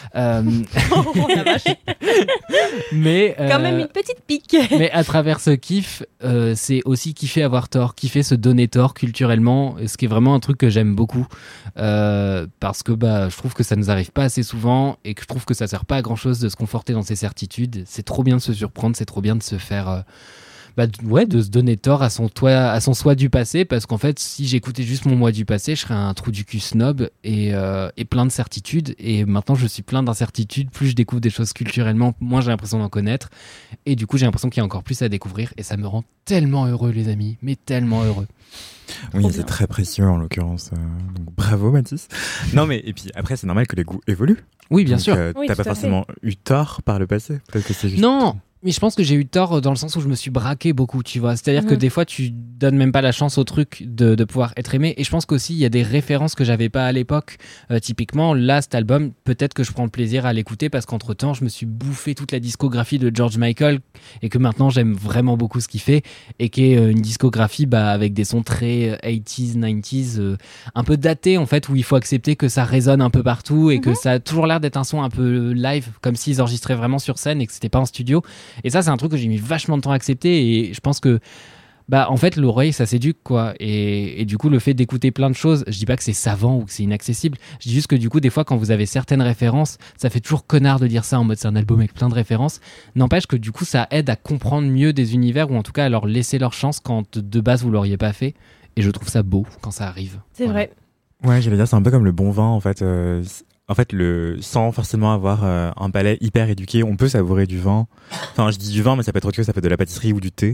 Mais Quand même une petite pique. mais à travers ce kiff, c'est aussi kiffer avoir tort, kiffer se donner tort culturellement, ce qui est vraiment un truc que j'aime beaucoup, parce que je trouve que ça nous arrive pas assez souvent et que je trouve que ça sert pas à grand chose de se conforter dans ses certitudes. C'est trop bien de se surprendre, c'est trop bien de se faire de se donner tort à son soi du passé, parce qu'en fait si j'écoutais juste mon moi du passé, je serais un trou du cul snob et plein de certitudes, et maintenant je suis plein d'incertitudes. Plus je découvre des choses culturellement, moins j'ai l'impression d'en connaître, et du coup j'ai l'impression qu'il y a encore plus à découvrir, et ça me rend tellement heureux les amis, mais tellement heureux. Oui, c'est très précieux en l'occurrence. Donc bravo Mathis. Non mais et puis après c'est normal que les goûts évoluent. Oui, bien Donc, sûr. Oui, t'as tout pas à forcément eu tort par le passé. Peut-être que c'est juste. Non, mais je pense que j'ai eu tort dans le sens où je me suis braqué beaucoup, tu vois. C'est-à-dire que des fois, tu donnes même pas la chance au truc de pouvoir être aimé. Et je pense qu'aussi, il y a des références que j'avais pas à l'époque. Typiquement, là, cet album, peut-être que je prends le plaisir à l'écouter parce qu'entre-temps, je me suis bouffé toute la discographie de George Michael et que maintenant, j'aime vraiment beaucoup ce qu'il fait, et qui est une discographie avec des sons très 80s, 90s, un peu datés en fait, où il faut accepter que ça résonne un peu partout et que ça a toujours l'air d'être un son un peu live, comme s'ils enregistraient vraiment sur scène et que c'était pas en studio. Et ça, c'est un truc que j'ai mis vachement de temps à accepter, et je pense que en fait l'oreille ça s'éduque quoi, et du coup le fait d'écouter plein de choses, je dis pas que c'est savant ou que c'est inaccessible, je dis juste que du coup des fois quand vous avez certaines références, ça fait toujours connard de dire ça en mode c'est un album avec plein de références, n'empêche que du coup ça aide à comprendre mieux des univers, ou en tout cas à leur laisser leur chance quand de base vous l'auriez pas fait, et je trouve ça beau quand ça arrive. C'est Voilà. vrai. Ouais, j'allais dire c'est un peu comme le bon vin en fait. En fait, sans forcément avoir un palais hyper éduqué, on peut savourer du vin. Enfin, je dis du vin, mais ça peut être autre chose, ça peut être de la pâtisserie ou du thé.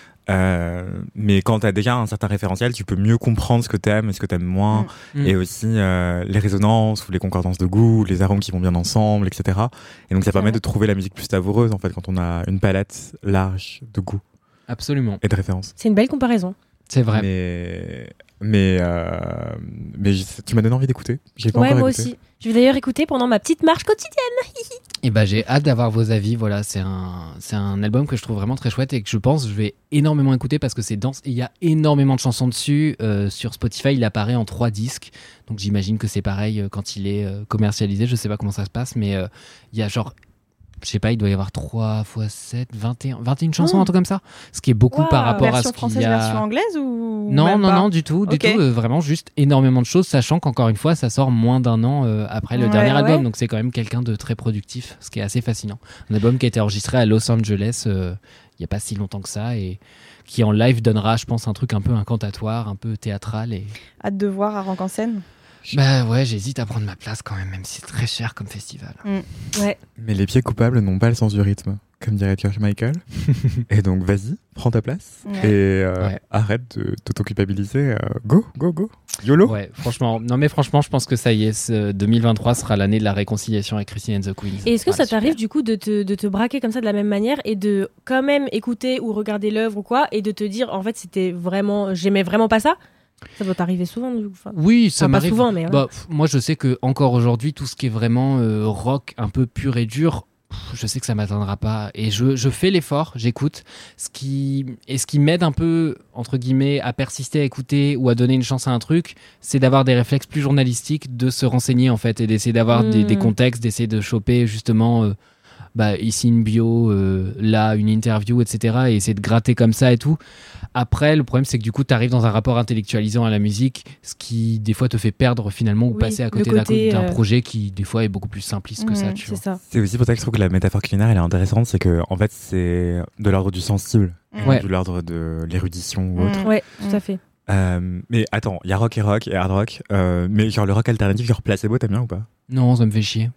Mais quand t'as déjà un certain référentiel, tu peux mieux comprendre ce que t'aimes et ce que t'aimes moins, et aussi les résonances ou les concordances de goût, les arômes qui vont bien ensemble, etc. Et donc ça permet de trouver la musique plus savoureuse en fait quand on a une palette large de goût Absolument, et de références. C'est une belle comparaison. c'est vrai. Mais tu m'as donné envie d'écouter. J'ai pas Ouais, encore moi écouté. aussi. Je vais d'ailleurs écouter pendant ma petite marche quotidienne. Et j'ai hâte d'avoir vos avis. Voilà, c'est un album que je trouve vraiment très chouette et que je pense que je vais énormément écouter parce que c'est dense et il y a énormément de chansons dessus. Sur Spotify, il apparaît en 3 disques, donc j'imagine que c'est pareil quand il est commercialisé. Je sais pas comment ça se passe, mais il y a genre, je sais pas, il doit y avoir 3 x 7, 21 chansons, un truc comme ça. Ce qui est beaucoup par rapport à ce Version qu'il française, y a. version anglaise ou Non, même non, pas non, du tout. Ok. Vraiment juste énormément de choses, sachant qu'encore une fois, ça sort moins d'un an après le Ouais, dernier album. ouais. Donc c'est quand même quelqu'un de très productif, ce qui est assez fascinant. Un album qui a été enregistré à Los Angeles il n'y a pas si longtemps que ça, et qui en live donnera, je pense, un truc un peu incantatoire, un peu théâtral. Et Hâte de voir à Rock en scène. ouais, j'hésite à prendre ma place quand même si c'est très cher comme festival. Ouais. Mais les pieds coupables n'ont pas le sens du rythme, comme dirait George Michael. Et donc, vas-y, prends ta place Ouais. et Ouais. arrête de t'auto-culpabiliser. Go, go, go. YOLO. Ouais, franchement, je pense que ça y est, 2023 sera l'année de la réconciliation avec Christine and the Queens. Et est-ce que Voilà, ça t'arrive super. du coup de te braquer comme ça de la même manière et de quand même écouter ou regarder l'œuvre ou quoi, et de te dire en fait j'aimais vraiment pas ça? Ça doit t'arriver souvent du coup. Enfin, Oui, ça pas m'arrive. souvent, mais ouais. Moi, je sais que encore aujourd'hui, tout ce qui est vraiment rock un peu pur et dur, je sais que ça m'atteindra pas. Et je fais l'effort, j'écoute. Ce qui m'aide un peu, entre guillemets, à persister à écouter ou à donner une chance à un truc, c'est d'avoir des réflexes plus journalistiques, de se renseigner en fait, et d'essayer d'avoir des contextes, d'essayer de choper justement ici une bio, là une interview, etc. et essayer de gratter comme ça et tout. Après, le problème, c'est que du coup, tu arrives dans un rapport intellectualisant à la musique, ce qui, des fois, te fait perdre finalement ou Oui, passer à le côté côté, d'un projet qui, des fois, est beaucoup plus simpliste que ça, tu c'est vois. ça. C'est aussi pour ça que je trouve que la métaphore culinaire, elle est intéressante. C'est que, en fait, c'est de l'ordre du sensible, Ouais. de l'ordre de l'érudition ou autre. Ouais, tout à fait. Mais attends, il y a rock et hard rock. Mais genre le rock alternatif, genre Placebo, t'aimes bien ou pas? Non, ça me fait chier.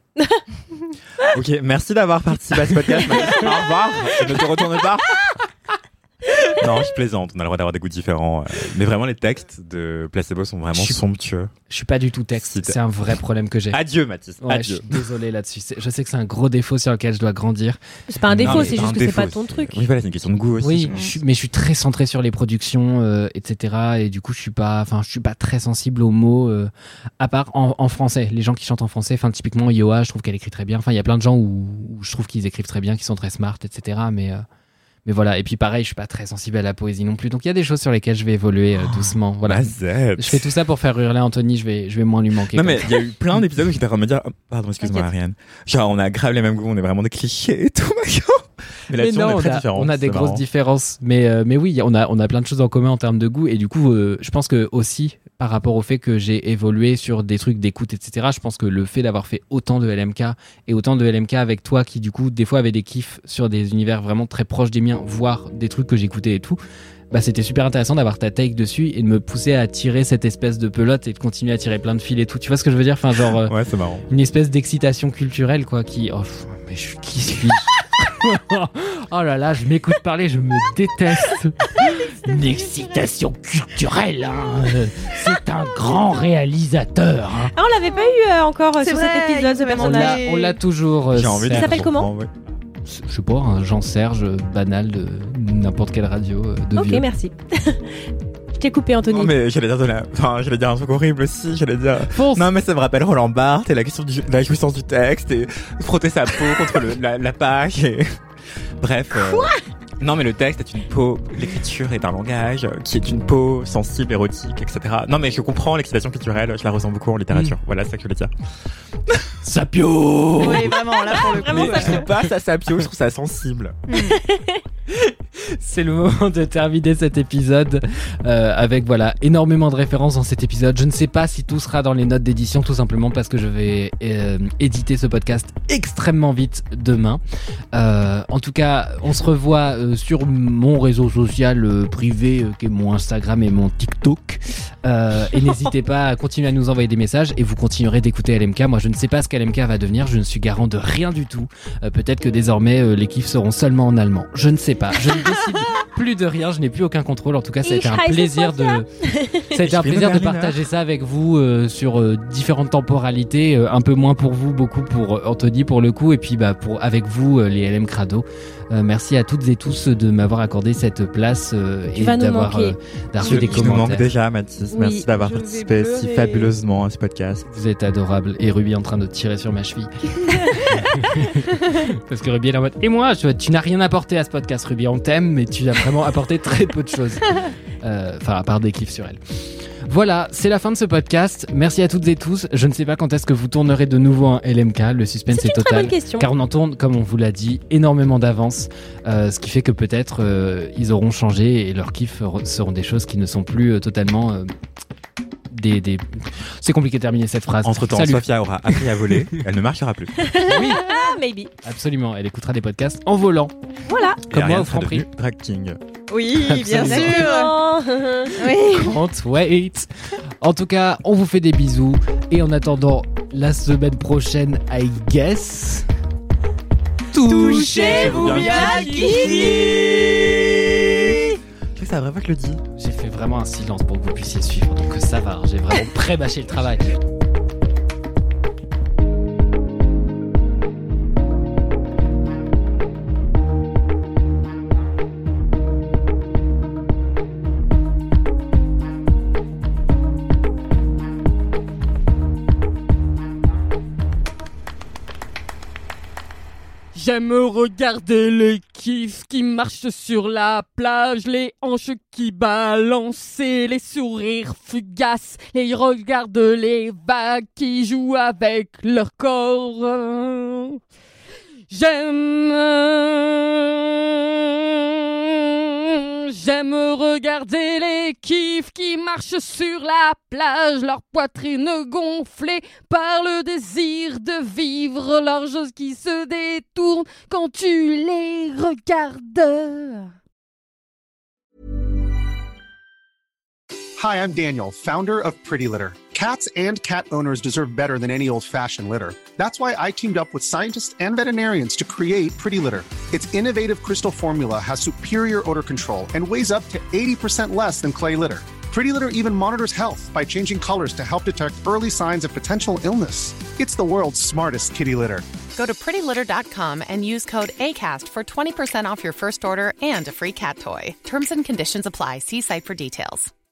Ok, merci d'avoir participé à ce podcast. Au revoir. Je ne te retourne pas. Non, je plaisante. On a le droit d'avoir des goûts différents. Mais vraiment, les textes de Placebo sont vraiment somptueux. Je suis pas du tout texte. C'est un vrai problème que j'ai. Adieu, Mathis. Ouais, Adieu. je suis désolé là-dessus. Je sais que c'est un gros défaut sur lequel je dois grandir. C'est pas un défaut, Non, c'est mais juste que un c'est pas défaut, ton truc. Oui, voilà, c'est une question de goût aussi. Oui, mais je suis très centré sur les productions, etc. Et du coup, je suis pas très sensible aux mots, à part en français. Les gens qui chantent en français, typiquement Yoa, je trouve qu'elle écrit très bien. Il y a plein de gens où je trouve qu'ils écrivent très bien, qui sont très smart, etc. Mais voilà. Et puis pareil, je suis pas très sensible à la poésie non plus. Donc il y a des choses sur lesquelles je vais évoluer doucement. Voilà. Je fais tout ça pour faire hurler Anthony. Je vais moins lui manquer. Non mais il y a eu plein d'épisodes où j'étais en train de me dire, pardon, excuse-moi Ariane. Genre on a grave les mêmes goûts, on est vraiment des clichés et tout. Mais là-dessus, non, on est très différents. On a des c'est grosses marrant. différences. Mais oui, on a plein de choses en commun en termes de goût. Et du coup, je pense que aussi, par rapport au fait que j'ai évolué sur des trucs d'écoute, etc., je pense que le fait d'avoir fait autant de LMK et autant de LMK avec toi qui, du coup, des fois avait des kiffs sur des univers vraiment très proches des miens, voire des trucs que j'écoutais et tout, bah c'était super intéressant d'avoir ta take dessus et de me pousser à tirer cette espèce de pelote et de continuer à tirer plein de fils et tout. Tu vois ce que je veux dire? Ouais, c'est marrant. Une espèce d'excitation culturelle, quoi, qui... Oh, mais qui suis-je? Oh là là, je m'écoute parler, je me déteste. Une excitation culturelle, hein. C'est un grand réalisateur. Hein. Ah, on l'avait pas eu encore C'est sur vrai, cet épisode, ce il nous personnage. manquait. On l'a toujours. J'ai envie de Il s'appelle dire, comment ouais. Je sais pas, un Jean-Serge banal de n'importe quelle radio de Ok, vieux. merci. Je t'ai coupé, Anthony. Non mais j'allais dire un truc horrible aussi, j'allais dire... Fonce. Non mais ça me rappelle Roland Barthes et la question de la jouissance du texte et frotter sa peau contre la page et... Bref... Non mais le texte est une peau, l'écriture est un langage qui est une peau sensible, érotique, etc. Non mais je comprends l'excitation culturelle, je la ressens beaucoup en littérature. Voilà, c'est ça que je voulais dire. Sapio. Oui, vraiment, là pour le coup. Vraiment, Mais je sais pas ça sapio, je trouve ça sensible. C'est le moment de terminer cet épisode avec voilà énormément de références dans cet épisode. Je ne sais pas si tout sera dans les notes d'édition, tout simplement parce que je vais éditer ce podcast extrêmement vite demain. En tout cas, on se revoit sur mon réseau social privé qui est mon Instagram et mon TikTok. Et n'hésitez pas à continuer à nous envoyer des messages et vous continuerez d'écouter LMK. Moi, je ne sais pas ce qu'LMK va devenir. Je ne suis garant de rien du tout. Peut-être que désormais les kiffs seront seulement en allemand. Je ne sais pas. Je ne décide plus de rien. Je n'ai plus aucun contrôle. En tout cas, ça a été un plaisir de partager ça avec vous sur différentes temporalités. Un peu moins pour vous, beaucoup pour Anthony pour le coup, et puis avec vous les LM Crado. Merci à toutes et tous de m'avoir accordé cette place et d'avoir reçu des Je me manque commentaires. déjà, Mathis. Oui, Merci d'avoir je vais participé si pleurer. fabuleusement à ce podcast. Vous êtes adorable. Et Ruby en train de tirer sur ma cheville. Parce que Ruby est là en mode. Et moi, tu n'as rien apporté à ce podcast, Ruby. On t'aime, mais tu as vraiment apporté très peu de choses. Enfin, à part des kiffs sur elle. Voilà, c'est la fin de ce podcast. Merci à toutes et tous. Je ne sais pas quand est-ce que vous tournerez de nouveau un LMK. Le suspense C'est est une très total. bonne question. Car on en tourne, comme on vous l'a dit, énormément d'avance. Ce qui fait que peut-être ils auront changé et leurs kiffs seront des choses qui ne sont plus totalement... C'est compliqué de terminer cette phrase. Entre-temps, Salut. Sophia aura appris à voler. Elle ne marchera plus. Oui, Ah, maybe. absolument. Elle écoutera des podcasts en volant. Voilà. Et Comme moi Ariane au sera Franprix. devenue drag king. Oui, bien Absolument. sûr. Oui. Can't wait. En tout cas, on vous fait des bisous. Et en attendant, la semaine prochaine, I guess... Touchez-vous bien, Kiki. Je sais que c'est la vraie fois que je le dis. J'ai fait vraiment un silence pour que vous puissiez suivre, donc ça va, j'ai vraiment pré-bâché le travail. J'aime regarder les kiffs qui marchent sur la plage, les hanches qui balancent et les sourires fugaces, et regarde les vagues qui jouent avec leur corps. J'aime regarder les kiffs qui marchent sur la plage, leur poitrine gonflée par le désir de vivre, leurs choses qui se détournent quand tu les regardes. Hi, I'm Daniel, founder of Pretty Litter. Cats and cat owners deserve better than any old-fashioned litter. That's why I teamed up with scientists and veterinarians to create Pretty Litter. Its innovative crystal formula has superior odor control and weighs up to 80% less than clay litter. Pretty Litter even monitors health by changing colors to help detect early signs of potential illness. It's the world's smartest kitty litter. Go to prettylitter.com and use code ACAST for 20% off your first order and a free cat toy. Terms and conditions apply. See site for details.